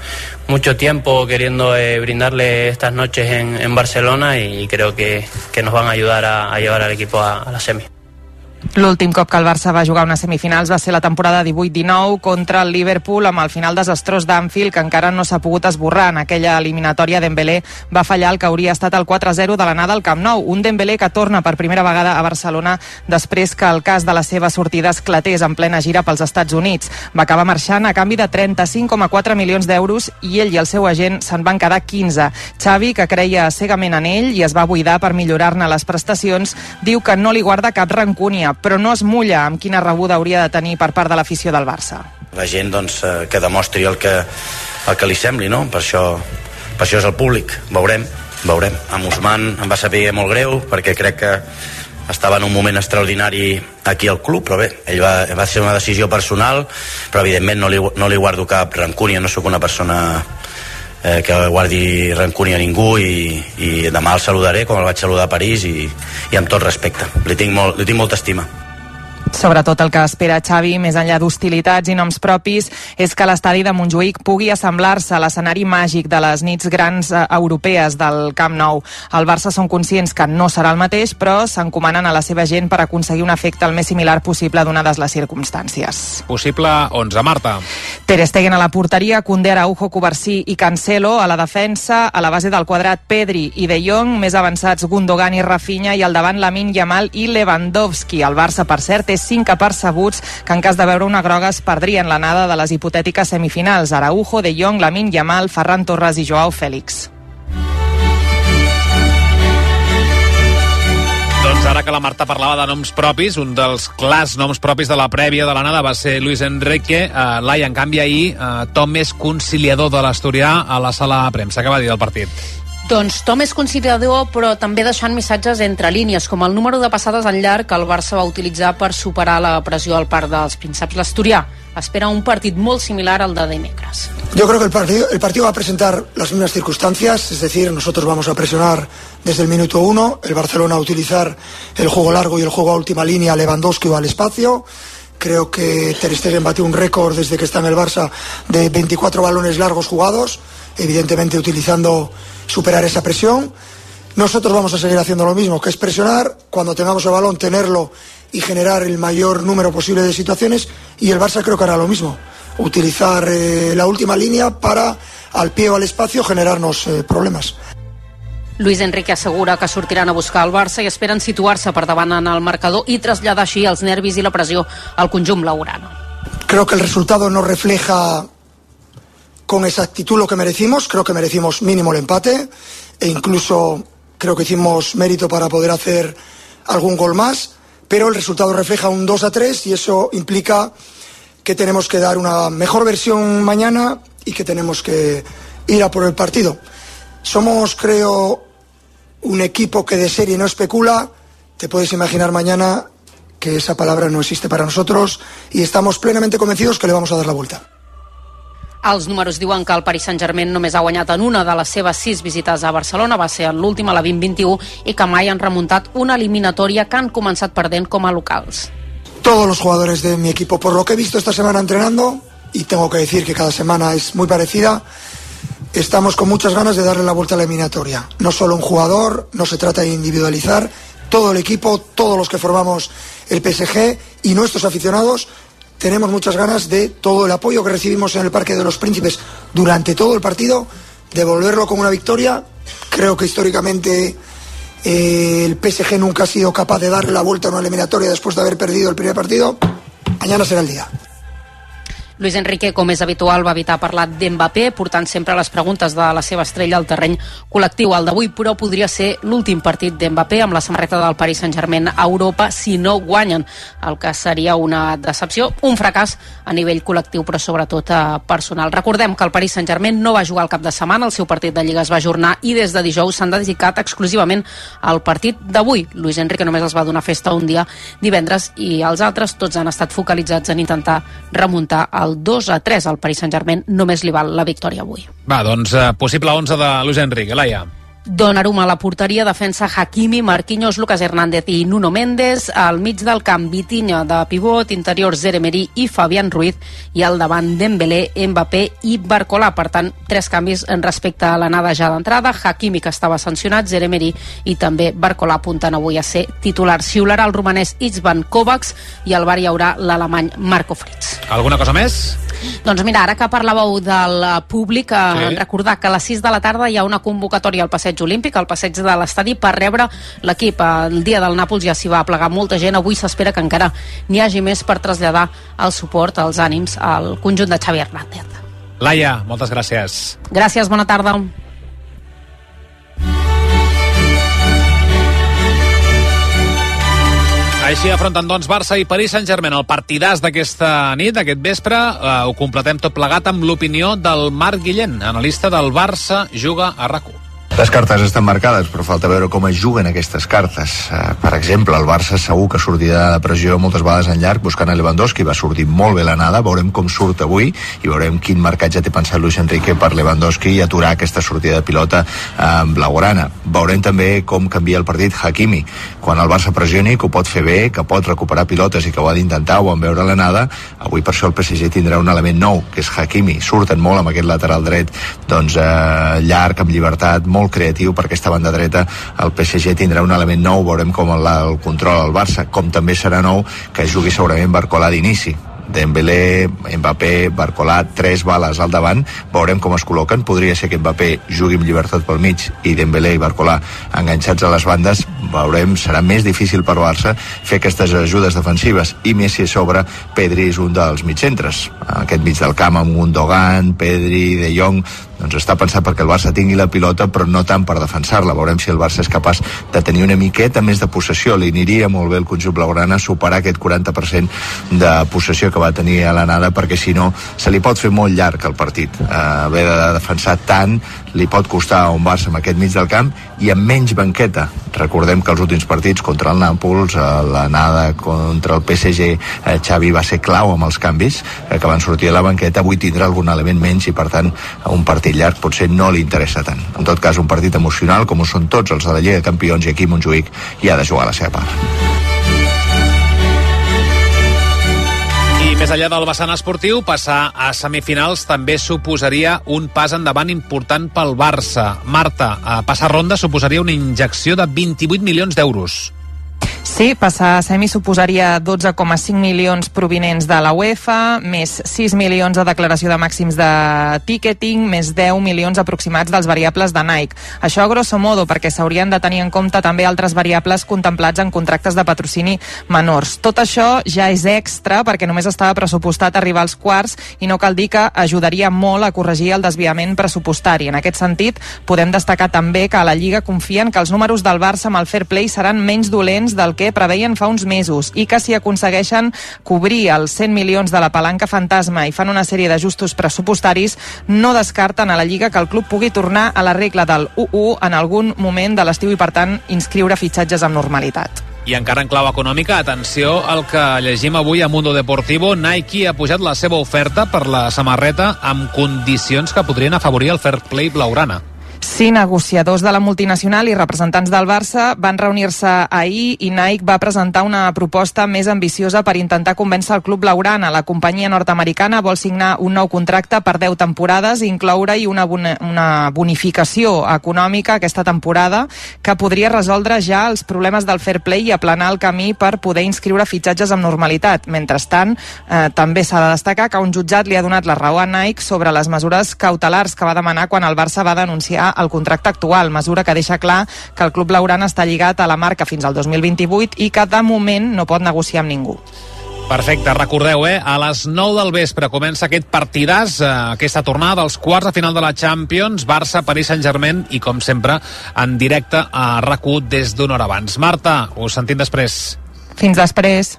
mucho tiempo queriendo brindarle estas noches en Barcelona y creo que nos van a ayudar a llevar al equipo a la semi. L'últim cop que el Barça va jugar unes semifinals va ser la temporada 18-19 contra el Liverpool, amb el final desastrós d'Anfield, que encara no s'ha pogut esborrar. En aquella eliminatòria, Dembélé va fallar el que hauria estat el 4-0 de l'anada al Camp Nou. Un Dembélé que torna per primera vegada a Barcelona després que el cas de la seva sortida esclatés en plena gira pels Estats Units. Va acabar marxant a canvi de 35,4 milions d'euros i ell i el seu agent se'n van quedar 15. Xavi, que creia cegament en ell i es va buidar per millorar-ne les prestacions, diu que no li guarda cap rancúnia, però no es mulla amb quina rebuda hauria de tenir per part de l'afició del Barça. La gent doncs, que demostri el que li sembli, no? Per això és el públic. Veurem. Amb Ousmane em va saber molt greu perquè crec que estava en un moment extraordinari aquí al club, però bé, ell va ser una decisió personal, però evidentment no li guardo cap rancúnia, no sóc una persona que guardi rancúnia a ningú i demà el saludaré com el vaig saludar a París i amb tot respecte. Li tinc molta estima. Sobretot el que espera Xavi, més enllà d'hostilitats i noms propis, és que l'estadi de Montjuïc pugui assemblar-se a l'escenari màgic de les nits grans europees del Camp Nou. El Barça són conscients que no serà el mateix, però s'encomanen a la seva gent per aconseguir un efecte el més similar possible donades les circumstàncies. Possible 11, Marta. Ter Stegen a la porteria, Koundé, Araujo, Cubarsí i Cancelo a la defensa, a la base del quadrat Pedri i De Jong, més avançats Gundogan i Rafinha i al davant Lamine Yamal i Lewandowski. El Barça, per cert, és 5 apercebuts que en cas de veure una groga es perdrien l'anada de les hipotètiques semifinals. Araujo, De Jong, Lamine Yamal, Ferran Torres i Joao Félix. Doncs Ara que la Marta parlava de noms propis, un dels clars noms propis de la prèvia de l'anada va ser Luis Enrique. Laia, en canvi, ahir, Tom és conciliador de l'Asturià a la sala de premsa. Què va dir del partit? Doncs Tom és conciliador, però també deixant missatges entre línies, com el número de passades en llarg que el Barça va utilitzar per superar la pressió al Parc dels Prínceps. L'Asturià espera un partit molt similar al de dimecres. Yo creo que el partido va a presentar las mismas circunstancias, es decir, nosotros vamos a presionar desde el minuto 1, el Barcelona a utilizar el juego largo y el juego a última línea, Lewandowski va al espacio. Creo que Ter Stegen batió un récord desde que está en el Barça de 24 balones largos jugados, evidentemente superar esa presión. Nosotros vamos a seguir haciendo lo mismo, que es presionar, cuando tengamos el balón tenerlo y generar el mayor número posible de situaciones, y el Barça creo que hará lo mismo, utilizar la última línea para al pie o al espacio generarnos problemas. Luis Enrique assegura que sortiran a buscar el Barça i esperen situar-se per davant en el marcador i traslladar així els nervis i la pressió al conjunt blaugrana. Creo que el resultado no refleja con exactitud lo que merecimos. Creo que merecimos mínimo el empate e incluso creo que hicimos mérito para poder hacer algún gol más, pero el resultado refleja un 2-3 y eso implica que tenemos que dar una mejor versión mañana y que tenemos que ir a por el partido. Somos, creo, un equipo que de serie no especula. Te puedes imaginar mañana que esa palabra no existe para nosotros y estamos plenamente convencidos que le vamos a dar la vuelta. Els números diuen que el Paris Saint-Germain només ha guanyat en una de les seves 6 visites a Barcelona, va ser en l'última, la 2021, i que mai han remuntat una eliminatòria que han començat perdent com a locals. Todos los jugadores de mi equipo, por lo que he visto esta semana entrenando, y tengo que decir que cada semana es muy parecida, estamos con muchas ganas de darle la vuelta a la eliminatoria. No solo un jugador, no se trata de individualizar, todo el equipo, todos los que formamos el PSG y nuestros aficionados tenemos muchas ganas de todo el apoyo que recibimos en el Parque de los Príncipes durante todo el partido, devolverlo como una victoria. Creo que históricamente el PSG nunca ha sido capaz de darle la vuelta a una eliminatoria después de haber perdido el primer partido. Mañana será el día. Luis Enrique, com és habitual, va evitar parlar d'Mbappé, portant sempre les preguntes de la seva estrella al terreny col·lectiu. El d'avui, però, podria ser l'últim partit d'Mbappé amb la samarreta del Paris Saint-Germain a Europa si no guanyen, el que seria una decepció, un fracàs a nivell col·lectiu, però sobretot personal. Recordem que el Paris Saint-Germain no va jugar el cap de setmana, el seu partit de Lliga es va ajornar i des de dijous s'han dedicat exclusivament al partit d'avui. Luis Enrique només els va donar festa un dia divendres i els altres tots han estat focalitzats en intentar remuntar el 2-3 al Paris Saint-Germain. Només li val la victòria avui. Va, doncs possible 11 de Luis Enrique. Laia. Donnarumma a la porteria, defensa Hakimi, Marquinhos, Lucas Hernández i Nuno Méndez, al mig del camp Vitinha de pivot, interior Zeremeri i Fabián Ruiz, i al davant Dembélé, Mbappé i Barcola. Per tant, 3 canvis en respecte a l'anada ja d'entrada. Hakimi, que estava sancionat, Zeremeri i també Barcola apunten avui a ser titular. Xiularà el romanès Istvan Kovacs i al bar hi haurà l'alemany Marco Fritz. Alguna cosa més? Doncs mira, ara que parlàveu del públic, recordar que a les 6 de la tarda hi ha una convocatòria al Passeig Olímpic, al passeig de l'estadi, per rebre l'equip. El dia del Nàpols ja s'hi va plegar molta gent, avui s'espera que encara n'hi hagi més per traslladar el suport, els ànims al conjunt de Xavi Hernández. Laia, moltes gràcies. Gràcies, bona tarda. Així afronten, doncs, Barça i Paris Saint-Germain. El partidàs d'aquesta nit, d'aquest vespre, ho completem tot plegat amb l'opinió del Marc Guillén, analista del Barça Juga a RAC1. Les cartes estan marcades, però falta veure com es juguen aquestes cartes. Per exemple, el Barça segur que sortirà de pressió moltes vegades en llarg buscant a Lewandowski. Va sortir molt bé l'anada, veurem com surt avui i veurem quin marcatge té pensat Luis Enrique per Lewandowski i aturar aquesta sortida de pilota blaugrana. Veurem també com canvia el partit Hakimi. Quan el Barça pressioni, que ho pot fer bé, que pot recuperar pilotes i que ho ha d'intentar, ho vam veure l'anada. Avui per això el PSG tindrà un element nou, que és Hakimi. Surten molt amb aquest lateral dret, doncs llarg, amb llibertat, molt creatiu per aquesta banda dreta. El PSG tindrà un element nou, veurem com el controla el Barça, com també serà nou que jugui segurament Barcola d'inici. Dembélé, Mbappé, Barcola, 3 bales al davant, veurem com es col·loquen. Podria ser que Mbappé jugui amb llibertat pel mig i Dembélé i Barcola enganxats a les bandes. Veurem, serà més difícil per Barça fer aquestes ajudes defensives, i més si a sobre Pedri és un dels mitjcentres. Aquest mig del camp amb Gundogan, Pedri, De Jong, doncs està pensat perquè el Barça tingui la pilota, però no tant per defensar-la. Veurem si el Barça és capaç de tenir una miqueta més de possessió. Li aniria molt bé el conjunt blaugrana superar aquest 40% de possessió que va tenir a l'anada, perquè si no se li pot fer molt llarg el partit. Haver de defensar tant li pot costar a un Barça amb aquest mig del camp i amb menys banqueta. Recordem que els últims partits contra el Nàpols, l'anada contra el PSG, Xavi va ser clau amb els canvis que van sortir a la banqueta. Avui tindrà algun element menys i per tant un partit llarg potser no li interessa tant. En tot cas, un partit emocional com ho són tots els de la Lliga de Campions, i aquí Montjuïc hi ha de jugar la seva part. I més enllà del vessant esportiu, passar a semifinals també suposaria un pas endavant important pel Barça. Marta, passar ronda suposaria una injecció de 28 milions d'euros. Sí, passar a semi suposaria 12,5 milions provinents de la UEFA, més 6 milions de declaració de màxims de ticketing, més 10 milions aproximats dels variables de Nike. Això grosso modo, perquè s'haurien de tenir en compte també altres variables contemplats en contractes de patrocini menors. Tot això ja és extra perquè només estava pressupostat arribar als quarts i no cal dir que ajudaria molt a corregir el desviament pressupostari. En aquest sentit, podem destacar també que a la Lliga confien que els números del Barça amb el fair play seran menys dolents del que preveien fa uns mesos i que si aconsegueixen cobrir els 100 milions de la palanca fantasma i fan una sèrie d'ajustos pressupostaris, no descarten a la Lliga que el club pugui tornar a la regla del 1-1 en algun moment de l'estiu i, per tant, inscriure fitxatges amb normalitat. I encara en clau econòmica, atenció al que llegim avui a Mundo Deportivo. Nike ha pujat la seva oferta per la samarreta amb condicions que podrien afavorir el fair play blaugrana. Sí, negociadors de la multinacional i representants del Barça van reunir-se ahir i Nike va presentar una proposta més ambiciosa per intentar convèncer el club blaugrana. La companyia nord-americana vol signar un nou contracte per 10 temporades i incloure-hi una bonificació econòmica aquesta temporada que podria resoldre ja els problemes del fair play i aplanar el camí per poder inscriure fitxatges amb normalitat. Mentrestant, també s'ha de destacar que un jutjat li ha donat la raó a Nike sobre les mesures cautelars que va demanar quan el Barça va denunciar el contracte actual, mesura que deixa clar que el club blaugrana està lligat a la marca fins al 2028 i que de moment no pot negociar amb ningú. Perfecte, recordeu, a les 9 del vespre comença aquest partidàs, aquesta tornada dels quarts de final de la Champions, Barça, Paris Saint-Germain i, com sempre, en directe a RAC1 des d'una hora abans. Marta, us sentim després. Fins després.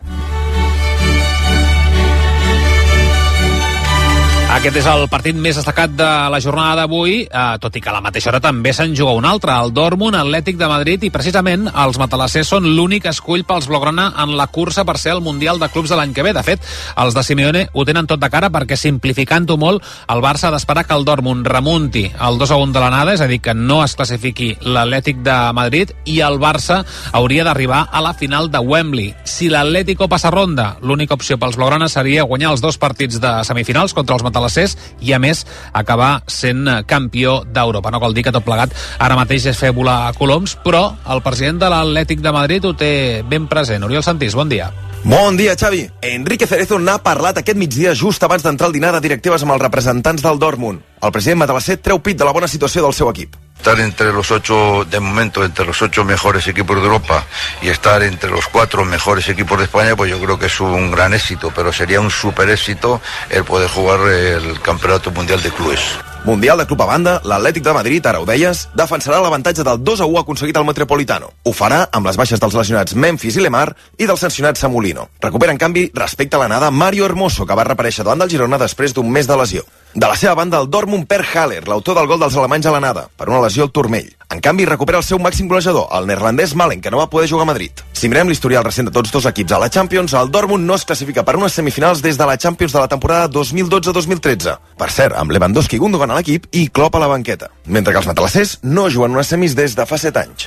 Aquest és el partit més destacat de la jornada d'avui, tot i que a la mateixa hora també se'n juga un altre, el Dortmund Atlètic de Madrid, i precisament els matalassers són l'únic escull pels blaugrana en la cursa per ser el Mundial de Clubs de l'any que ve. De fet, els de Simeone ho tenen tot de cara perquè, simplificant-ho molt, el Barça ha d'esperar que el Dortmund remunti el 2-1 de l'anada, és a dir, que no es classifiqui l'Atlètic de Madrid, i el Barça hauria d'arribar a la final de Wembley. Si l'Atlético passa ronda, l'única opció pels blaugrana seria guanyar els dos partits de semifinals contra els matalassers i, a més, acabar sent campió d'Europa. No cal dir que tot plegat ara mateix és fer volar coloms, però el president de l'Atlètic de Madrid ho té ben present. Oriol Santís, bon dia. Bon dia, Xavi. Enrique Cerezo n'ha parlat aquest migdia just abans d'entrar al dinar de directives amb els representants del Dortmund. El president matalasser treu pit de la bona situació del seu equip. Estar entre los 8, de momento, entre los 8 mejores equipos de Europa y estar entre los 4 mejores equipos de España, pues yo creo que es un gran éxito, pero sería un super éxito el poder jugar el Campeonato Mundial de Clubes. Mundial de club a banda, l'Atlètic de Madrid, ara ho deies, defensarà l'avantatge del 2-1 aconseguit al Metropolitano. Ho farà amb les baixes dels lesionats Memphis i Lemar i del sancionat Samulino. Recupera, en canvi, respecte a l'anada, Mario Hermoso, que va reaparèixer davant del Girona després d'un mes de lesió. De la seva banda, el Dortmund perd Haller, l'autor del gol dels alemanys a l'anada, per una lesió al turmell. En canvi, recupera el seu màxim golejador, el neerlandès Malen, que no va poder jugar a Madrid. Si mirem l'historial recent de tots dos equips a la Champions, el Dortmund no es classifica per unes semifinals des de la Champions de la temporada 2012-2013. Per cert, amb Lewandowski i Gundogan a l'equip i Klopp a la banqueta. Mentre que els matalassers no juguen unes semis des de fa 7 anys.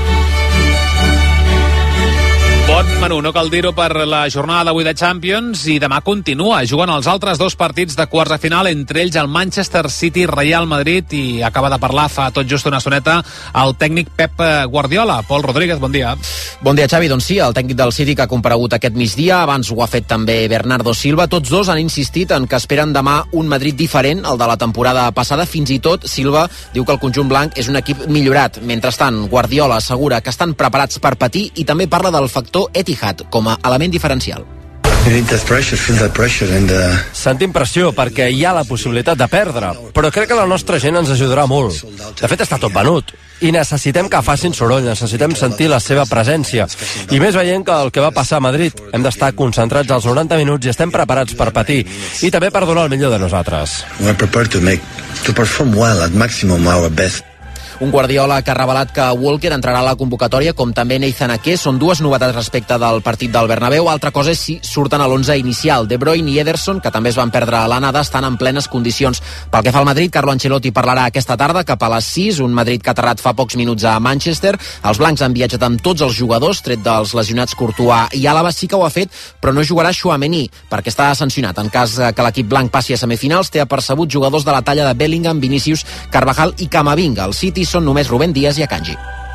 Bon menú, no cal dir-ho, per la jornada d'avui de Champions, i demà continua. Juguen els altres dos partits de quarts de final, entre ells el Manchester City-Real Madrid, i acaba de parlar fa tot just una estoneta el tècnic Pep Guardiola. Pol Rodríguez, bon dia. Bon dia, Xavi. Doncs sí, el tècnic del City que ha comparegut aquest migdia, abans ho ha fet també Bernardo Silva. Tots dos han insistit en que esperen demà un Madrid diferent al de la temporada passada. Fins i tot Silva diu que el conjunt blanc és un equip millorat. Mentrestant, Guardiola assegura que estan preparats per patir i també parla del factor Etihad com a element diferencial. Sentim pressió perquè hi ha la possibilitat de perdre, però crec que la nostra gent ens ajudarà molt. De fet, està tot venut. I necessitem que facin soroll, necessitem sentir la seva presència. I més veient que el que va passar a Madrid. Hem d'estar concentrats als 90 minuts i estem preparats per patir. I també per donar el millor de nosaltres. To perform well at maximum our best. Un Guardiola que ha revelat que Walker entrarà a la convocatòria, com també Nathan Ake. Són dues novetats respecte del partit del Bernabéu. Altra cosa és si surten a l'11 inicial. De Bruyne i Ederson, que també es van perdre a l'anada, estan en plenes condicions. Pel que fa al Madrid, Carlo Ancelotti parlarà aquesta tarda cap a les 6, un Madrid que ha aterrat fa pocs minuts a Manchester. Els blancs han viatjat amb tots els jugadors, tret dels lesionats Courtois i Álava. Sí que ho ha fet, però no jugarà Tchouaméni, perquè està sancionat. En cas que l'equip blanc passi a semifinals, té apercebut jugadors de la talla de Bellingham, Vinícius, Carvajal i Camavinga. El City són només Rubén Díaz i Akanji.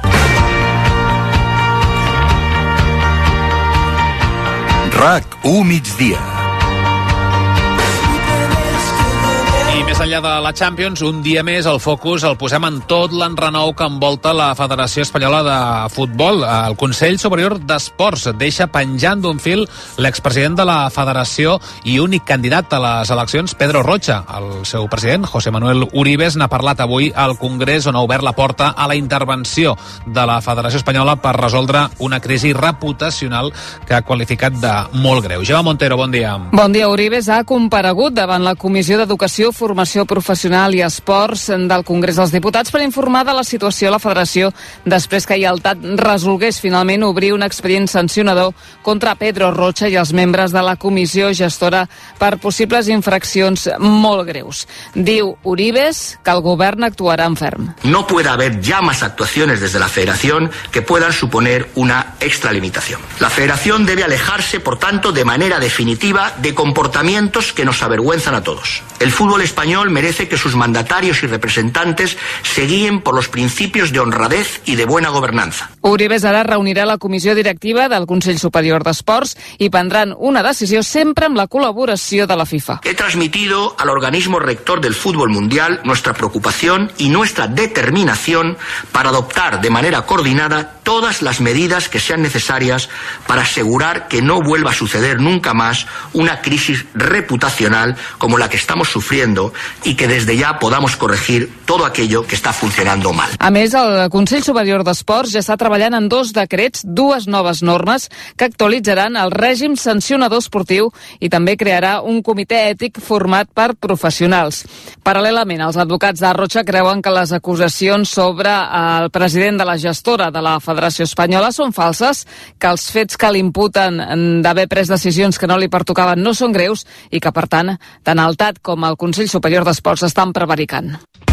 RAC1 migdia. I més enllà de la Champions, un dia més el focus el posem en tot l'enrenou que envolta la Federació Espanyola de Futbol. El Consell Superior d'Esports deixa penjant d'un fil l'expresident de la Federació i únic candidat a les eleccions, Pedro Rocha. El seu president, José Manuel Uribes, n'ha parlat avui al Congrés, on ha obert la porta a la intervenció de la Federació Espanyola per resoldre una crisi reputacional que ha qualificat de molt greu. Gemma Montero, bon dia. Bon dia. Uribes ha comparegut davant la Comissió d'Educació, Formació Professional i Esports del Congrés dels Diputats per informar de la situació a la Federació després que Ialtat resolgués finalment obrir un expedient sancionador contra Pedro Rocha i els membres de la comissió gestora per possibles infraccions molt greus. Diu Uribes que el govern actuarà en ferm. No puede haber ya más actuaciones desde la Federación que puedan suponer una extralimitación. La Federación debe alejarse, por tanto, de manera definitiva de comportamientos que nos avergüenzan a todos. El fútbol español merece que sus mandatarios y representantes se guíen por los principios de honradez y de buena gobernanza. Uribes ara reunirà la comissió directiva del Consell Superior d'Esports i prendran una decisió sempre amb la col·laboració de la FIFA. He transmitido al organismo rector del fútbol mundial nuestra preocupación y nuestra determinación para adoptar de manera coordinada todas las medidas que sean necesarias para asegurar que no vuelva a suceder nunca más una crisis reputacional como la que estamos sufriendo y que desde ya podamos corregir todo aquello que está funcionando mal. A més, el Consell Superior d'Esports ja està treballant en 2 decrets, 2 noves normes que actualitzaran el règim sancionador esportiu i també crearà un comitè ètic format per professionals. Paral·lelament, els advocats de Rocha creuen que les acusacions sobre el president de la gestora de la Federació Espanyola són falses, que els fets que l'imputen d'haver pres decisions que no li pertocaven no són greus i que, per tant el TAT com el Consell Superior d'Esports estan prevaricant.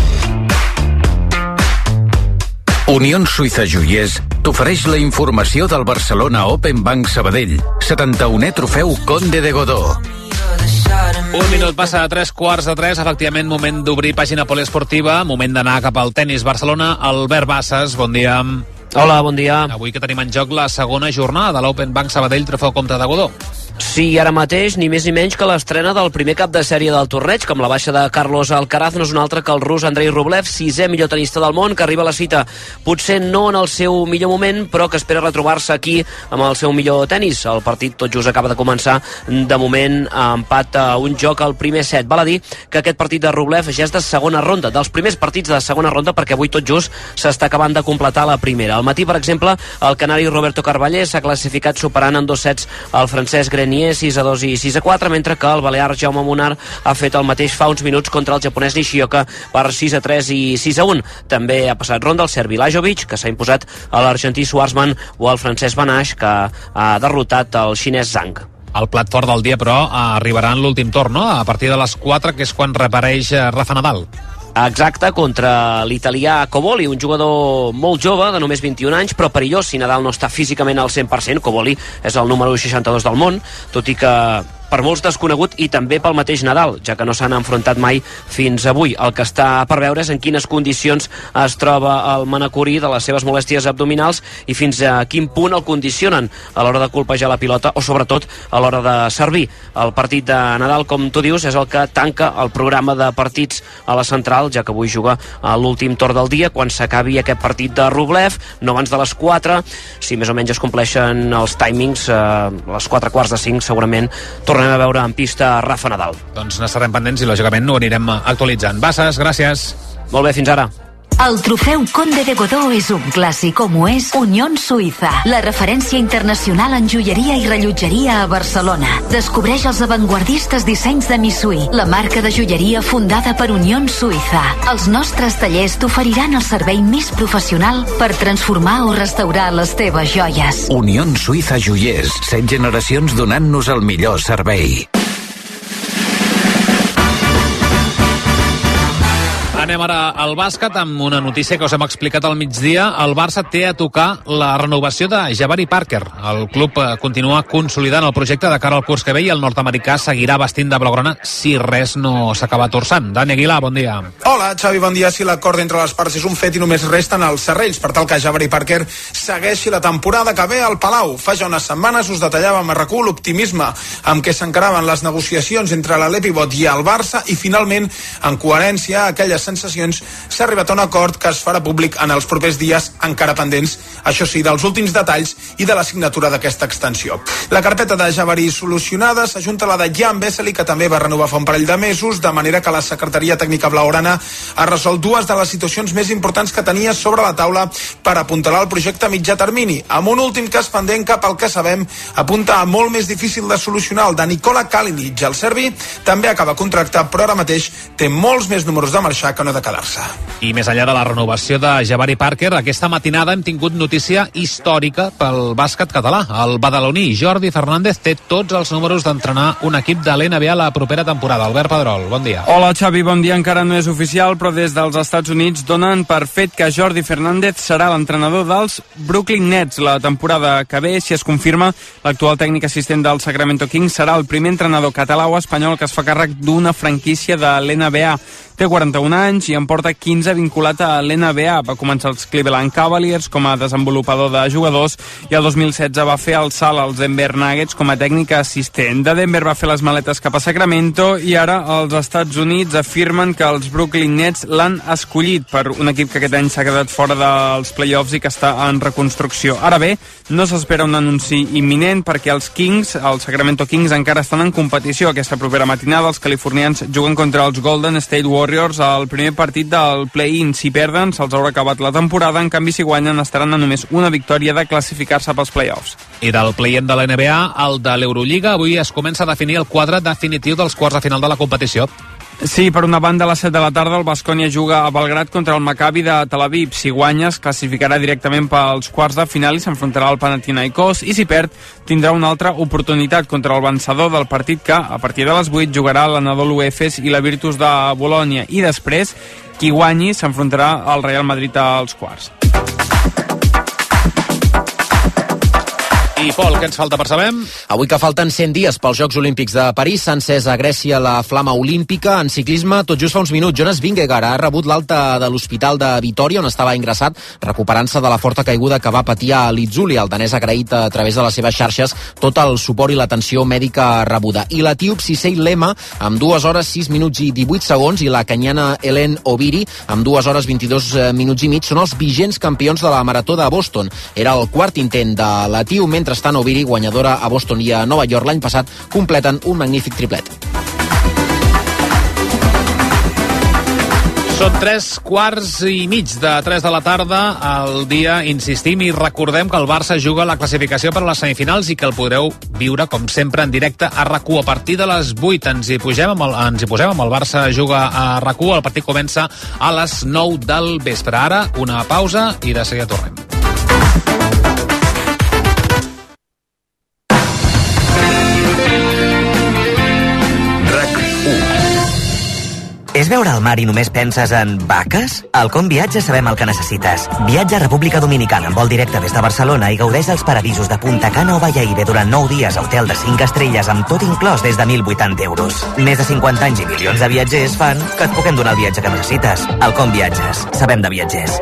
Unió Suïssa Joiers t'ofereix la informació del Barcelona Open Bank Sabadell. 71è trofeu Conde de Godó. Un minut passa a 3:15, efectivament, moment d'obrir pàgina poliesportiva, moment d'anar cap al tennis Barcelona. Albert Bassas, bon dia. Hola, bon dia. Avui que tenim en joc la segona jornada de l'Open Bank Sabadell Trofeu Comte de Godó. Sí, ara mateix ni més ni menys que l'estrena del primer cap de sèrie del torneig, com la baixa de Carlos Alcaraz, no és un altre que el rus Andrei Rublev, 6è millor tenista del món, que arriba a la cita potser no en el seu millor moment, però que espera retrobar-se aquí amb el seu millor tenis. El partit tot just acaba de començar, de moment empat a un joc al primer set. Val a dir que aquest partit de Rublev ja és de segona ronda, dels primers partits de segona ronda, perquè avui tot just s'està acabant de completar la primera. Al matí, per exemple, el canari Roberto Carballés s'ha classificat superant en 2 sets el francès Grenier 6-2 i 6-4, mentre que el balear Jaume Munar ha fet el mateix fa uns minuts contra el japonès Nishioka per 6-3 i 6-1. També ha passat ronda el serbi Lajovic, que s'ha imposat a l'argentí Schwarzman, o el francès Banache, que ha derrotat el xinès Zhang. El plat fort del dia, però, arribarà en l'últim torn, no? A partir de les 4, que és quan reapareix Rafa Nadal. Exacte, contra l'italià Cobolli, un jugador molt jove, de només 21 anys, però perillós si Nadal no està físicament al 100%. Cobolli és el número 62 del món, tot i que per molts desconegut i també pel mateix Nadal, ja que no s'han enfrontat mai fins avui. El que està per veure és en quines condicions es troba el manacorí de les seves molèsties abdominals i fins a quin punt el condicionen a l'hora de colpejar la pilota o sobretot a l'hora de servir. El partit de Nadal, com tu dius, és el que tanca el programa de partits a la central, ja que avui juga a l'últim torn del dia, quan s'acabi aquest partit de Rublev, no abans de les 4, si més o menys es compleixen els timings, a les 4:15 segurament tornem a veure en pista Rafa Nadal. Doncs n'estarem pendents i lògicament ho anirem actualitzant. Bassas, gràcies. Molt bé, fins ara. El trofeu Conde de Godó és un clàssic, com ho és Unión Suïssa, la referència internacional en joieria i rellotgeria a Barcelona. Descobreix els avantguardistes dissenys de Missui, la marca de joieria fundada per Unión Suïssa. Els nostres tallers t'oferiran el servei més professional per transformar o restaurar les teves joies. Unión Suïssa Joiers, 7 generacions donant-nos el millor servei. Anem ara al bàsquet amb una notícia que us hem explicat al migdia. El Barça té a tocar la renovació de Jabari Parker. El club continua consolidant el projecte de cara al curs que ve i el nord-americà seguirà vestint de blaugrana si res no s'acaba torçant. Dani Aguilar, bon dia. Hola, Xavi, bon dia. Si l'acord entre les parts és un fet i només resten els serrells per tal que Jabari Parker segueixi la temporada que ve al Palau. Fa ja unes setmanes us detallàvem a RAC1 l'optimisme amb què s'encaraven les negociacions entre l'Alé Pivot i el Barça i finalment, en coherència a aquelles sensacions, s'ha arribat a un acord que es farà públic en els propers dies, encara pendents, això sí, dels últims detalls i de la signatura d'aquesta extensió. La carpeta de Jabari solucionada s'ajunta a la de Jan Vesely, que també va renovar fa un parell de mesos, de manera que la secretaria tècnica blaugrana ha resolt dues de les situacions més importants que tenia sobre la taula per apuntalar el projecte a mitjà termini, amb un últim cas pendent que, pel que sabem, apunta a molt més difícil de solucionar, el de Nikola Kalinic. El serbi també acaba contracte, però ara mateix té molts més números de marxar que no de quedar-se. I més enllà de la renovació de Jabari Parker, aquesta matinada hem tingut notícia històrica pel bàsquet català. El badaloní Jordi Fernández té tots els números d'entrenar un equip de l'NBA la propera temporada. Albert Pedrol, bon dia. Hola Xavi, bon dia. Encara no és oficial, però des dels Estats Units donen per fet que Jordi Fernández serà l'entrenador dels Brooklyn Nets la temporada que ve. Si es confirma, l'actual tècnic assistent del Sacramento Kings serà el primer entrenador català o espanyol que es fa càrrec d'una franquícia de l'NBA. Té 41 anys i en porta 15 vinculat a l'NBA. Va començar els Cleveland Cavaliers com a desenvolupador de jugadors i el 2016 va fer el salt als Denver Nuggets com a tècnic assistent. De Denver va fer les maletes cap a Sacramento i ara els Estats Units afirmen que els Brooklyn Nets l'han escollit per un equip que aquest any s'ha quedat fora dels playoffs i que està en reconstrucció. Ara bé, no s'espera un anunci imminent perquè els Kings, els Sacramento Kings, encara estan en competició. Aquesta propera matinada els californians juguen contra els Golden State Warriors al primer partit del play-in. Si perden, se'ls haurà acabat la temporada. En canvi, si guanyen, estaran a només una victòria de classificar-se pels play-offs. I del play-in de la NBA, el de l'Eurolliga, avui es comença a definir el quadre definitiu dels quarts de final de la competició. Sí, per una banda a les 7 de la tarda el Baskonia juga a Belgrad contra el Maccabi de Tel Aviv. Si guanya es classificarà directament pels quarts de final i s'enfrontarà al Panathinaikos, i si perd tindrà una altra oportunitat contra el vencedor del partit que a partir de les 8 jugarà l'Anadolu Efes i la Virtus de Bolònia, i després qui guanyi s'enfrontarà al Real Madrid als quarts. I Pol, què ens falta per saber? Avui que falten 100 dies pels Jocs Olímpics de París, s'ha encès a Grècia la flama olímpica. En ciclisme, tot just fa uns minuts, Jonas Vingegaard ha rebut l'alta de l'Hospital de Vitòria, on estava ingressat, recuperant-se de la forta caiguda que va patir a Lizuli. El danès ha agraït a través de les seves xarxes tot el suport i l'atenció mèdica rebuda. I l'etíop Cissei Lema, amb 2 hores 6 minuts i 18 segons, i la kenyana Helen Obiri, amb 2 hores 22 minuts i mig, són els vigents campions de la marató de Boston. Era el quart intent de l'etíop, mentrestant Obiri, guanyadora a Boston i a Nova York l'any passat, completen un magnífic triplet. Són 3:15 de 3 de la tarda al dia, insistim, i recordem que el Barça juga la classificació per a les semifinals i que el podreu viure, com sempre, en directe a RAC1 a partir de les 8. Ens hi posem amb el Barça juga a RAC1. El partit comença a les 9 del vespre. Ara, una pausa i de seguida tornem. És veure el mar i només penses en vaques? Al Com Viatges sabem el que necessites. Viatja a República Dominicana amb vol directe des de Barcelona i gaudeix dels paradisos de Punta Cana o Bayahibe durant 9 dies a hotel de 5 estrelles amb tot inclòs des de 1.080 euros. Més de 50 anys i milions de viatgers fan que et puguem donar el viatge que necessites. Al Com Viatges. Sabem de viatgers.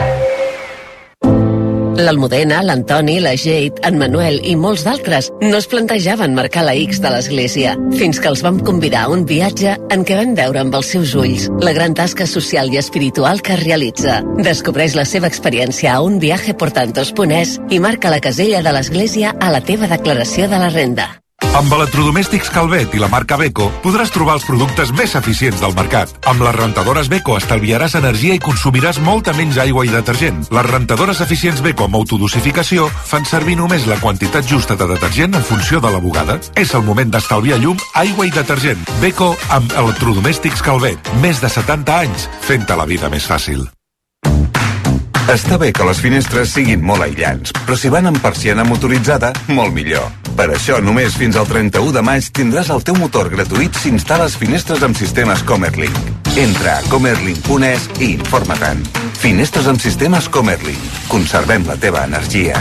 L'Almudena, l'Antoni, la Jade, en Manuel i molts d'altres no es plantejaven marcar la X de l'església, fins que els vam convidar a un viatge en què van veure amb els seus ulls la gran tasca social i espiritual que realitza. Descobreix la seva experiència a unviajeportantos.es i marca la casella de l'església a la teva declaració de la renda. Amb Electrodomèstics Calvet i la marca Beko podràs trobar els productes més eficients del mercat. Amb les rentadores Beko estalviaràs energia i consumiràs molta menys aigua i detergent. Les rentadores eficients Beko amb autodosificació fan servir només la quantitat justa de detergent en funció de la bugada. És el moment d'estalviar llum, aigua i detergent. Beko amb Electrodomèstics Calvet. Més de 70 anys fent-te la vida més fàcil. Està bé que les finestres siguin molt aïllants, però si van amb persiana motoritzada, molt millor. Per això, només fins al 31 de maig tindràs el teu motor gratuït si instal·les finestres amb sistemes Comerlink. Entra a comerlink.es i informa-te'n. Finestres amb sistemes Comerlink. Conservem la teva energia.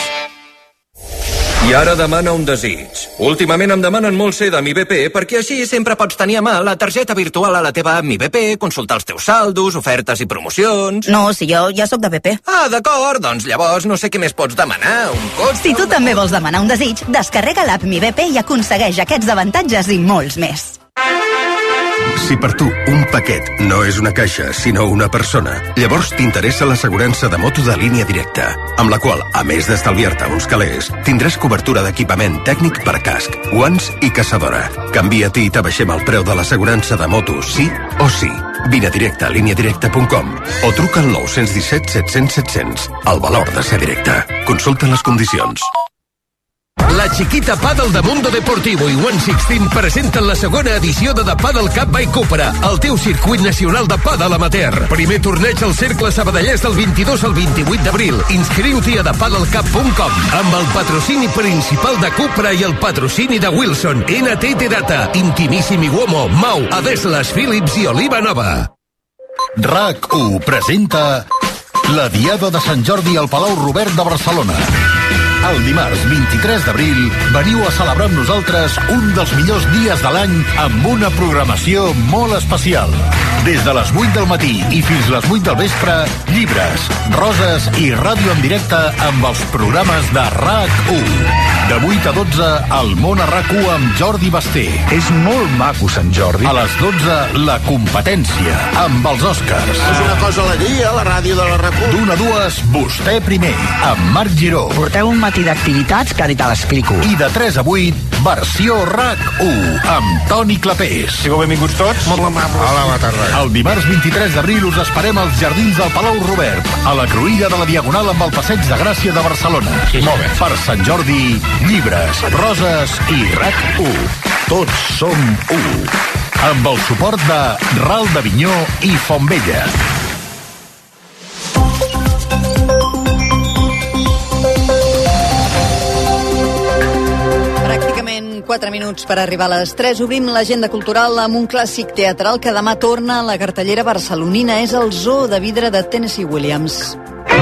I ara demana un desig. Últimament em demanen molt ser de Mi BP perquè així sempre pots tenir a mà la targeta virtual a la teva app Mi BP, consultar els teus saldos, ofertes i promocions... No, si jo ja sóc de BP. Ah, d'acord, doncs llavors no sé què més pots demanar, un cotxe... Si tu també vols demanar un desig, descarrega l'app Mi BP i aconsegueix aquests avantatges i molts més. Si per tu un paquet no és una caixa, sinó una persona, llavors t'interessa l'assegurança de moto de línia directa, amb la qual, a més d'estalviar-te uns calés, tindràs cobertura d'equipament tècnic per casc, guants i caçadora. Canvia-t'hi i t'abaixem el preu de l'assegurança de moto, sí o sí. Vine a directe a lineadirecta.com o truca al 917 700 700. El valor de ser directe. Consulta les condicions. La Chiquita Paddle de Mundo Deportivo i 116 presenten la segona edició de The Paddle Cup by Cupra, el teu circuit nacional de paddle amateur. Primer torneig al Cercle Sabadellès del 22 al 28 d'abril. Inscriu-t'hi a thepaddlecup.com amb el patrocini principal de Cupra i el patrocini de Wilson, NTT Data, Intimissimi Uomo, Mau, Adeslas, Philips i Oliva Nova. RAC1 presenta la Diada de Sant Jordi al Palau Robert de Barcelona. El dimarts 23 d'abril veniu a celebrar amb nosaltres un dels millors dies de l'any amb una programació molt especial. Des de les 8 del matí i fins les 8 del vespre, llibres, roses i ràdio en directe amb els programes de RAC1. De 8 a 12, El món a RAC1 amb Jordi Basté. És molt maco Sant Jordi. A les 12, La competència amb els Oscars. És una cosa a la dia, a la ràdio de la RAC1. D'una a 2, Vostè primer, amb Marc Giró. Porteu un matí d'activitats que ara te l'explico. I de 3 a 8, versió RAC1 amb Toni Clapés. Sigueu benvinguts tots. Molt amables. Hola, bona tarda. El dimarts 23 d'abril us esperem als jardins del Palau Robert, a la cruïlla de la Diagonal amb el Passeig de Gràcia de Barcelona. Sí, molt bé. Per Sant Jordi, llibres, roses i RAC1. Tots som 1. Amb el suport de Ral d'Avinyó i Fontvella. Pràcticament 4 minuts per arribar a les 3. Obrim l'agenda cultural amb un clàssic teatral que demà torna a la cartellera barcelonina. És el Zoo de vidre de Tennessee Williams.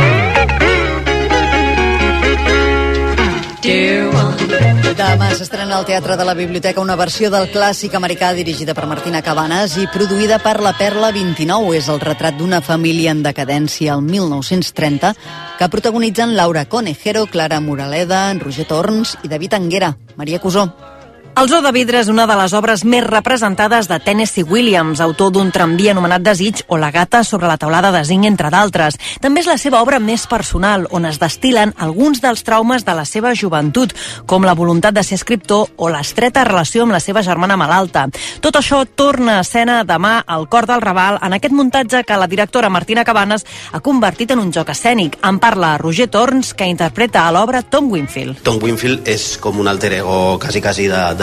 Demà s'estrena al Teatre de la Biblioteca una versió del clàssic americà dirigida per Martina Cabanes i produïda per La Perla 29. És el retrat d'una família en decadència al 1930 que protagonitzen Laura Conejero, Clara Moraleda, Roger Torns i David Anguera. Maria Cusó. El Zoo de vidre és una de les obres més representades de Tennessee Williams, autor d'un tramvia anomenat Desig o La gata sobre la taulada de zinc, entre d'altres. També és la seva obra més personal, on es destil·len alguns dels traumes de la seva joventut, com la voluntat de ser escriptor o l'estreta relació amb la seva germana malalta. Tot això torna a escena demà al Cor del Raval en aquest muntatge que la directora Martina Cabanes ha convertit en un joc escènic. En parla Roger Torns, que interpreta a l'obra Tom Winfield. Tom Winfield és com un alter ego quasi de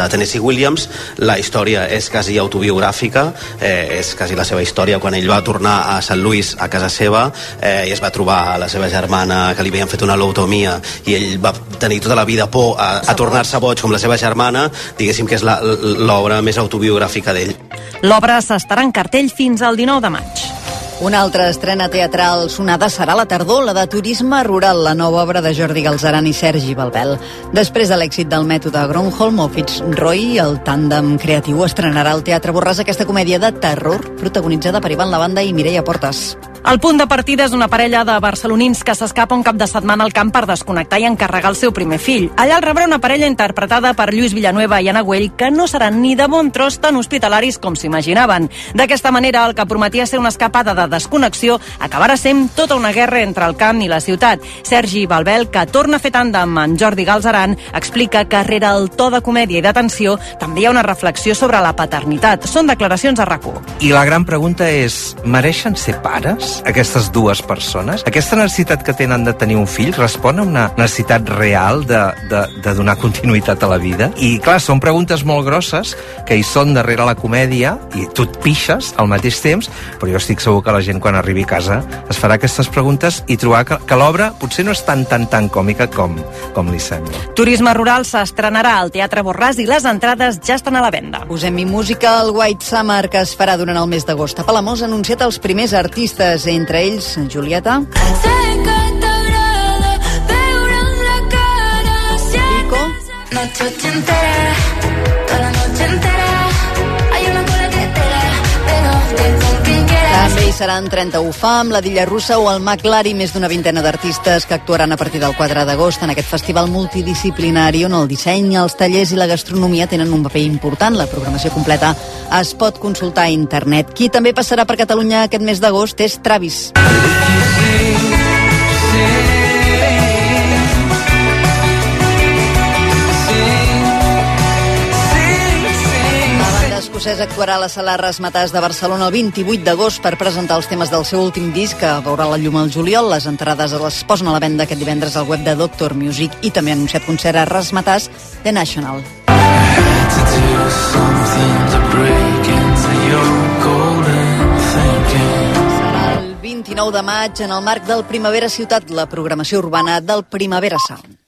Tennessee Williams. La història és quasi autobiogràfica, és quasi la seva història quan ell va tornar a Sant Louis, a casa seva, i es va trobar a la seva germana que li havien fet una lobotomia, i ell va tenir tota la vida por a tornar-se boig com la seva germana. Diguéssim que és l'obra més autobiogràfica d'ell. L'obra s'estarà en cartell fins al 19 de maig. Una altra estrena teatral sonada serà la tardor, la de Turisme Rural, la nova obra de Jordi Galzeran i Sergi Balbel. Després de l'èxit del mètode Gronholm o Fitzroy, el tàndem creatiu estrenarà al Teatre Borràs aquesta comèdia de terror protagonitzada per Ivan Lavanda i Mireia Portas. El punt de partida és una parella de barcelonins que s'escapa un cap de setmana al camp per desconnectar i encarregar el seu primer fill. Allà el rebrà una parella interpretada per Lluís Villanueva i Anna Güell, que no seran ni de bon tros tan hospitalaris com s'imaginaven. D'aquesta manera, el que prometia ser una escapada de desconnexió acabarà sent tota una guerra entre el camp i la ciutat. Sergi Balbel, que torna a fer tàndem amb Jordi Galzeran, explica que rere el to de comèdia i d'atenció també hi ha una reflexió sobre la paternitat. Són declaracions a RAC1. I la gran pregunta és, mereixen ser pares? Aquestes dues persones? Aquesta necessitat que tenen de tenir un fill respon a una necessitat real de donar continuïtat a la vida? I clar, són preguntes molt grosses que hi són darrere la comèdia i tu et pixes al mateix temps, però jo estic segur que la gent quan arribi a casa es farà aquestes preguntes i trobar que l'obra potser no és tan còmica com li sembla. Turisme Rural s'estrenarà al Teatre Borràs i les entrades ja estan a la venda. Posem-hi música al White Summer, que es farà durant el mes d'agost. A Palamós ha anunciat els primers artistes, entre ells Julieta, Pico, també hi seran 31 Fam, la Dilla Russa o el Maclari, més d'una vintena d'artistes que actuaran a partir del 4 d'agost en aquest festival multidisciplinari on el disseny, els tallers i la gastronomia tenen un paper important. La programació completa es pot consultar a internet. Qui també passarà per Catalunya aquest mes d'agost és Travis. Escocès actuarà a la Sala Razzmatazz de Barcelona el 28 d'agost per presentar els temes del seu últim disc, que veurà la llum al juliol. Les entrades les posen a la venda aquest divendres al web de Doctor Music, i també ha anunciat concert a Razzmatazz The National. Serà el 29 de maig en el marc del Primavera Ciutat, la programació urbana del Primavera Sound.